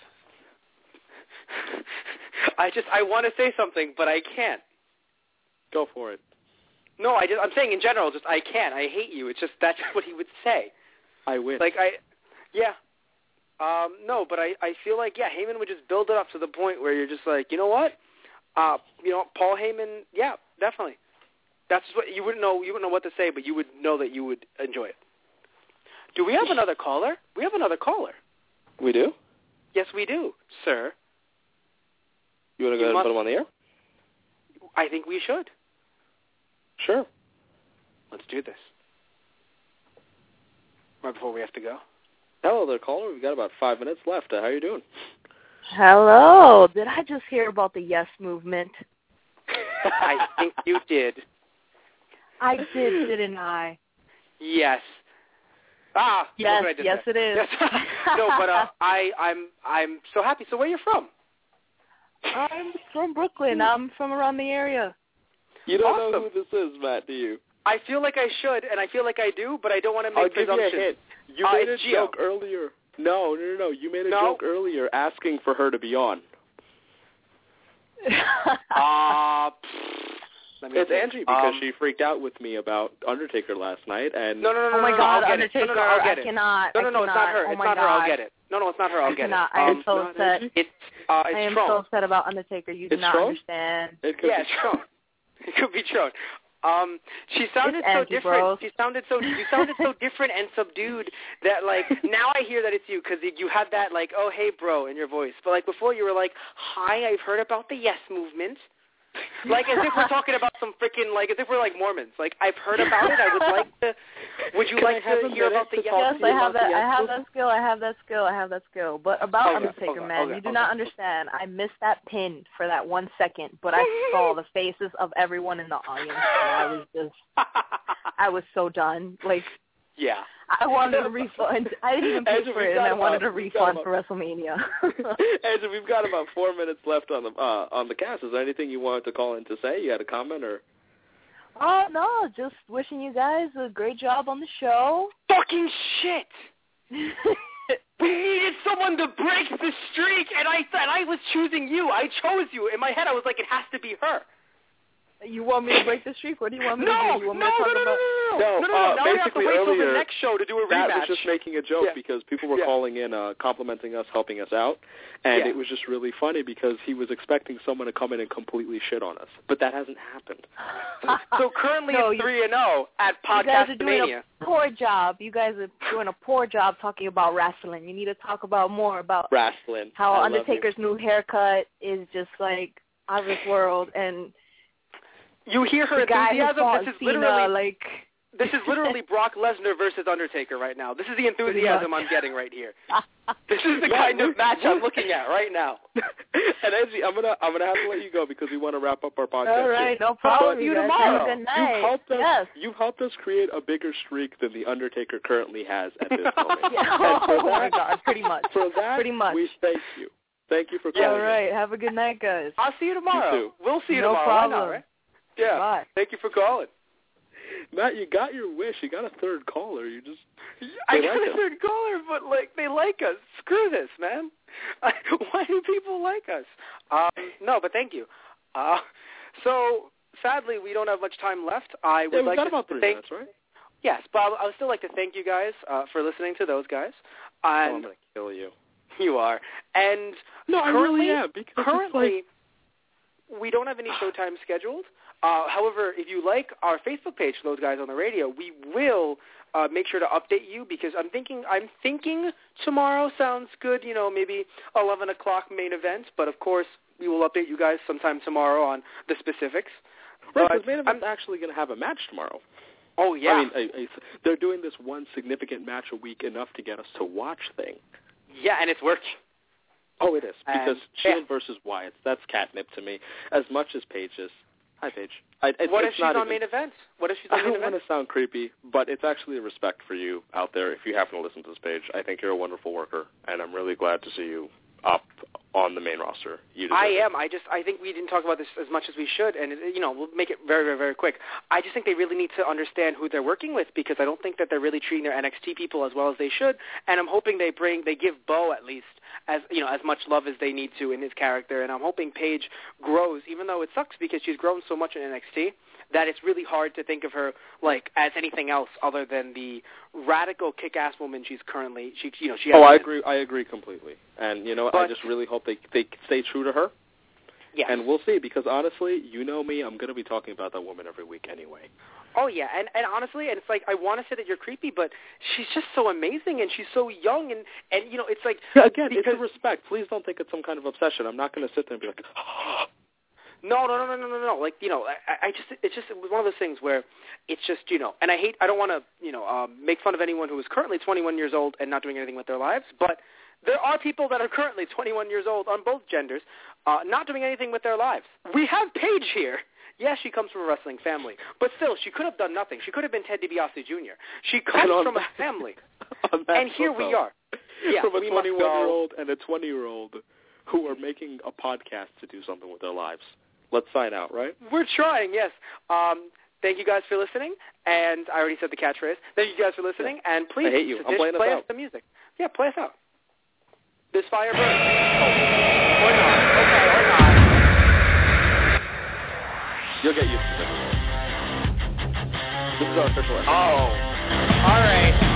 Speaker 4: I just I want to say something, but I can't.
Speaker 3: Go for it.
Speaker 4: No, I just I'm saying in general, just I can't. I hate you. It's just that's what he would say.
Speaker 3: I win.
Speaker 4: Like I, yeah. Um, no, but I, I feel like, yeah, Heyman would just build it up to the point where you're just like, you know what? Uh, you know, Paul Heyman, yeah, definitely. That's just what you wouldn't know. You wouldn't know what to say, but you would know that you would enjoy it. Do we have another caller? We have another caller.
Speaker 3: We do?
Speaker 4: Yes, we do, sir.
Speaker 3: You want to go ahead and put him on the air?
Speaker 4: I think we should.
Speaker 3: Sure.
Speaker 4: Let's do this. Right before we have to go.
Speaker 3: Hello there, caller. We've got about five minutes left. Uh, how are you doing?
Speaker 1: Hello. Did I just hear about the Yes Movement?
Speaker 4: I think you did.
Speaker 1: I did, didn't I?
Speaker 4: Yes. Ah,
Speaker 1: Yes,
Speaker 4: look what I did
Speaker 1: yes,
Speaker 4: there.
Speaker 1: it is.
Speaker 4: Yes. No, but uh, I, I'm, I'm so happy. So where are you from?
Speaker 1: I'm from Brooklyn. I'm from around the area.
Speaker 3: You don't
Speaker 4: Awesome.
Speaker 3: know who this is, Matt, do you?
Speaker 4: I feel like I should, and I feel like I do, but I don't want to
Speaker 3: I'll
Speaker 4: make
Speaker 3: give you a
Speaker 4: presumptions.
Speaker 3: hint. You
Speaker 4: Uh,
Speaker 3: made a
Speaker 4: it's Gio.
Speaker 3: joke earlier. No, no, no, no. You made a
Speaker 4: No?
Speaker 3: joke earlier asking for her to be on.
Speaker 4: Uh, let me
Speaker 3: It's
Speaker 4: think.
Speaker 3: Angie because
Speaker 4: Um,
Speaker 3: she freaked out with me about Undertaker last night, and
Speaker 4: No, no, no, no.
Speaker 1: Oh my
Speaker 4: no,
Speaker 1: God,
Speaker 4: I'll get
Speaker 1: Undertaker!
Speaker 4: it. No, no, no, I'll get
Speaker 1: I
Speaker 4: it.
Speaker 1: cannot.
Speaker 4: No, no,
Speaker 1: I
Speaker 4: no, it's
Speaker 1: cannot.
Speaker 4: not her.
Speaker 1: Oh
Speaker 4: It's
Speaker 1: my
Speaker 4: not her.
Speaker 1: God.
Speaker 4: I'll get it. No, no, it's not her. I'll
Speaker 1: I
Speaker 4: get
Speaker 1: cannot.
Speaker 4: it.
Speaker 1: I
Speaker 4: Um,
Speaker 1: am so
Speaker 3: not
Speaker 1: upset.
Speaker 3: Angie?
Speaker 4: It's uh, it's
Speaker 1: I am
Speaker 4: Tron.
Speaker 1: so upset about Undertaker. You do
Speaker 3: It's
Speaker 1: not
Speaker 3: Tron?
Speaker 1: understand.
Speaker 3: it could
Speaker 4: Yeah,
Speaker 3: be
Speaker 4: it's Tron. It could be Tron. Um, she sounded
Speaker 1: It's
Speaker 4: so
Speaker 1: Angie,
Speaker 4: different.
Speaker 1: bros.
Speaker 4: She sounded so. You sounded so different and subdued that, like, now I hear that it's you because you had that, like, oh hey bro in your voice. But like before, you were like, hi, I've heard about the Yes Movement. Like as if we're talking about some freaking, like as if we're like Mormons. Like I've heard about it. I would like to. Would you
Speaker 3: Can
Speaker 4: like
Speaker 3: I have
Speaker 4: to
Speaker 3: a
Speaker 4: hear
Speaker 3: minute
Speaker 4: about the
Speaker 3: to
Speaker 4: Yes?
Speaker 3: talk
Speaker 1: Yes,
Speaker 3: to
Speaker 1: I
Speaker 3: you
Speaker 1: have
Speaker 3: about
Speaker 1: that.
Speaker 3: the
Speaker 1: I have
Speaker 3: Yes
Speaker 1: that skill. I have that skill. I have that skill. But about
Speaker 4: Okay,
Speaker 1: Undertaker,
Speaker 4: okay,
Speaker 1: man,
Speaker 4: okay,
Speaker 1: you do
Speaker 4: okay.
Speaker 1: not understand. I missed that pin for that one second, but I saw the faces of everyone in the audience, and I was just, I was so done. Like,
Speaker 4: Yeah.
Speaker 1: I wanted a refund. I didn't even pay
Speaker 3: Andrew,
Speaker 1: for
Speaker 3: we've
Speaker 1: it, and
Speaker 3: got
Speaker 1: I wanted
Speaker 3: about-
Speaker 1: a
Speaker 3: we've got
Speaker 1: refund
Speaker 3: about-
Speaker 1: for WrestleMania.
Speaker 3: Andrew, we've got about four minutes left on the uh, on the cast. Is there anything you wanted to call in to say? You had a comment or?
Speaker 1: Oh no, just wishing you guys a great job on the show.
Speaker 4: Fucking shit. We needed someone to break the streak, and I thought I was choosing you. I chose you. In my head, I was like, it has to be her.
Speaker 1: You want me to break the streak? What do you want me
Speaker 4: No,
Speaker 1: to
Speaker 4: no,
Speaker 1: do? You want
Speaker 4: no,
Speaker 1: me to
Speaker 4: no,
Speaker 1: talk
Speaker 4: no, no,
Speaker 1: about?
Speaker 4: no,
Speaker 3: No,
Speaker 4: no, no,
Speaker 3: uh,
Speaker 4: no. Now we have to
Speaker 3: basically
Speaker 4: wait till
Speaker 3: earlier,
Speaker 4: the next show to do a
Speaker 3: That
Speaker 4: rematch.
Speaker 3: was just making a joke
Speaker 4: Yeah.
Speaker 3: because people were
Speaker 4: Yeah.
Speaker 3: calling in, uh, complimenting us, helping us out, and
Speaker 4: Yeah.
Speaker 3: it was just really funny because he was expecting someone to come in and completely shit on us, but that hasn't happened.
Speaker 4: So currently
Speaker 1: No,
Speaker 4: it's
Speaker 1: you-
Speaker 4: three and zero at
Speaker 1: You guys are doing
Speaker 4: Podcastamania.
Speaker 1: a poor job. You guys are doing a poor job talking about wrestling. You need to talk about more about
Speaker 3: Wrestling.
Speaker 1: how
Speaker 3: I love
Speaker 1: Undertaker's new haircut is just like out of this world, and
Speaker 4: You hear her
Speaker 1: the guy who
Speaker 4: enthusiasm.
Speaker 1: fought
Speaker 4: This is
Speaker 1: Cena,
Speaker 4: literally
Speaker 1: like
Speaker 4: this is literally Brock Lesnar versus Undertaker right now. This is the enthusiasm I'm getting right here. This is the
Speaker 3: Yeah,
Speaker 4: kind
Speaker 3: we're-
Speaker 4: of match
Speaker 3: we're-
Speaker 4: I'm looking at right now.
Speaker 3: you. And Angie, I'm gonna I'm gonna have to let you go because we want to wrap up our podcast.
Speaker 1: all right,
Speaker 3: here.
Speaker 1: no problem.
Speaker 4: about you
Speaker 1: guys.
Speaker 4: tomorrow?
Speaker 1: Have a good night.
Speaker 3: You've helped us.
Speaker 1: Yes.
Speaker 3: You've helped us create a bigger streak than the Undertaker currently has at this moment.
Speaker 1: Yeah.
Speaker 3: And for
Speaker 1: Oh my
Speaker 3: that-
Speaker 1: God, pretty much.
Speaker 3: For that,
Speaker 1: Pretty much.
Speaker 3: we thank you. Thank you for
Speaker 4: Yeah,
Speaker 3: calling.
Speaker 1: All right. Have a good night, guys.
Speaker 4: I'll see you tomorrow.
Speaker 3: You too.
Speaker 4: We'll see you
Speaker 1: No
Speaker 4: tomorrow.
Speaker 1: problem.
Speaker 4: Why not, right? Yeah.
Speaker 1: Bye.
Speaker 4: Thank you for calling.
Speaker 3: Matt, you got your wish. You got a third caller. You just
Speaker 4: I
Speaker 3: They
Speaker 4: got
Speaker 3: like
Speaker 4: a
Speaker 3: us.
Speaker 4: third caller, but like they like us. Screw this, man. I, why do people like us? Um, no, but thank you. Uh, so sadly, we don't have much time left. I would
Speaker 3: yeah, we've
Speaker 4: like
Speaker 3: got
Speaker 4: to
Speaker 3: about three
Speaker 4: thank.
Speaker 3: minutes, right?
Speaker 4: Yes, but I would- I would still like to thank you guys uh, for listening to those guys.
Speaker 3: Oh, I'm
Speaker 4: And
Speaker 3: gonna kill you.
Speaker 4: you are. And
Speaker 3: No, I
Speaker 4: currently,
Speaker 3: really am because
Speaker 4: currently,
Speaker 3: it's
Speaker 4: we don't have any showtime scheduled. Uh, however, if you like our Facebook page for those guys on the radio, we will uh, make sure to update you because I'm thinking I'm thinking tomorrow sounds good. You know, maybe eleven o'clock main event. But of course, we will update you guys sometime tomorrow on the specifics.
Speaker 3: like right.
Speaker 4: But
Speaker 3: Because main event's
Speaker 4: I'm-
Speaker 3: actually going to have a match tomorrow.
Speaker 4: Oh yeah,
Speaker 3: I mean, a, a, they're doing this one significant match a week enough to get us to watch thing.
Speaker 4: yeah, and it's working.
Speaker 3: Oh, it is because
Speaker 4: And-
Speaker 3: Shield versus Wyatt. That's catnip to me. As much as Paige is. Hi, Paige. I, it,
Speaker 4: What if
Speaker 3: it's
Speaker 4: she's
Speaker 3: not
Speaker 4: on
Speaker 3: even,
Speaker 4: main event? What if she's
Speaker 3: I
Speaker 4: on main
Speaker 3: don't want
Speaker 4: event?
Speaker 3: to sound creepy, but it's actually a respect for you out there if you happen to listen to this page. I think you're a wonderful worker, and I'm really glad to see you up on the main roster. You deserve
Speaker 4: I
Speaker 3: it.
Speaker 4: am. I just I think we didn't talk about this as much as we should, and you know we'll make it very very very quick. I just think they really need to understand who they're working with because I don't think that they're really treating their N X T people as well as they should, and I'm hoping they bring they give Bo at least as you know as much love as they need to in his character, and I'm hoping Paige grows, even though it sucks because she's grown so much in N X T that it's really hard to think of her like as anything else other than the radical kick-ass woman she's currently she you know she has
Speaker 3: Oh, I
Speaker 4: been.
Speaker 3: agree. I agree completely. And you know what? I
Speaker 4: But-
Speaker 3: just really hope they they stay true to her.
Speaker 4: Yes.
Speaker 3: And we'll see. Because honestly, you know me, I'm going to be talking about that woman every week anyway.
Speaker 4: Oh yeah, and and honestly, and it's like I want to say that you're creepy, but she's just so amazing, and she's so young, and and you know, it's like
Speaker 3: Again,
Speaker 4: because,
Speaker 3: it's a respect. Please don't think it's some kind of obsession. I'm not going to sit there and be like,
Speaker 4: no, no, no, no, no, no, no. Like you know, I, I just it's just one of those things where it's just you know, and I hate I don't want to you know um, make fun of anyone who is currently twenty-one years old and not doing anything with their lives, but there are people that are currently twenty-one years old on both genders, uh, not doing anything with their lives. We have Paige here. Yes, she comes from a wrestling family, but still, she could have done nothing. She could have been Ted DiBiase Junior She comes
Speaker 3: And on
Speaker 4: from a
Speaker 3: that-
Speaker 4: family.
Speaker 3: on that
Speaker 4: And here
Speaker 3: photo.
Speaker 4: we are. Yeah,
Speaker 3: From a
Speaker 4: we must go.
Speaker 3: twenty-one-year-old and a twenty-year-old who are making a podcast to do something with their lives. Let's sign out, right?
Speaker 4: We're trying, yes. Um, thank you guys for listening, and I already said the catchphrase. Thank you guys for listening,
Speaker 3: Yeah.
Speaker 4: and please
Speaker 3: I hate you. I'm
Speaker 4: Satish,
Speaker 3: playing us
Speaker 4: play
Speaker 3: out.
Speaker 4: us the music. Yeah, play us out. This fire burns. Oh. Or not. Okay, or not.
Speaker 3: You'll get used to this. This is our official ending.
Speaker 4: Oh. All right.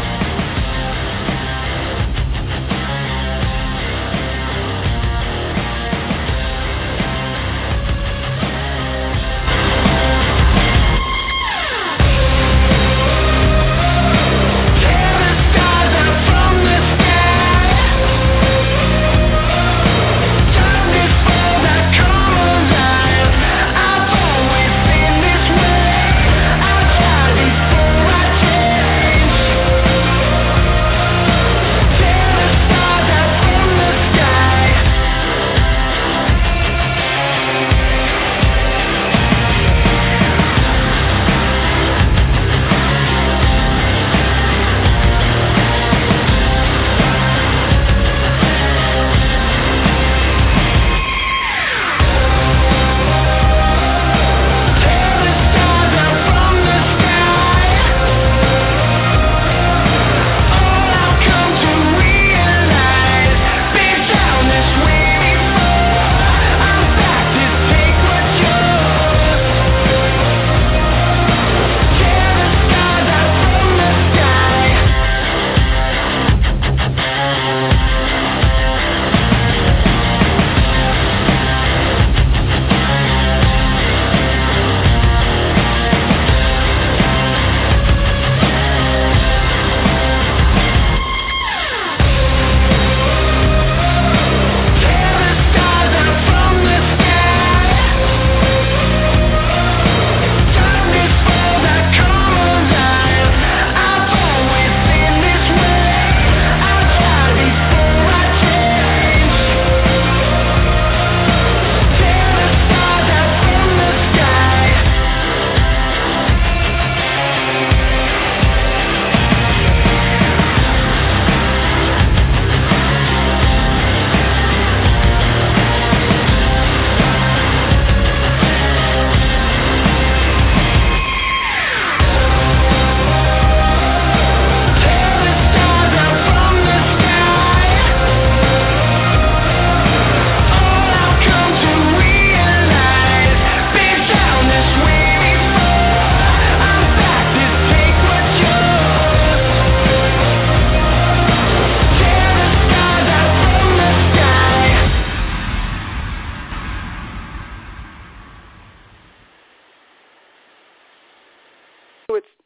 Speaker 4: It's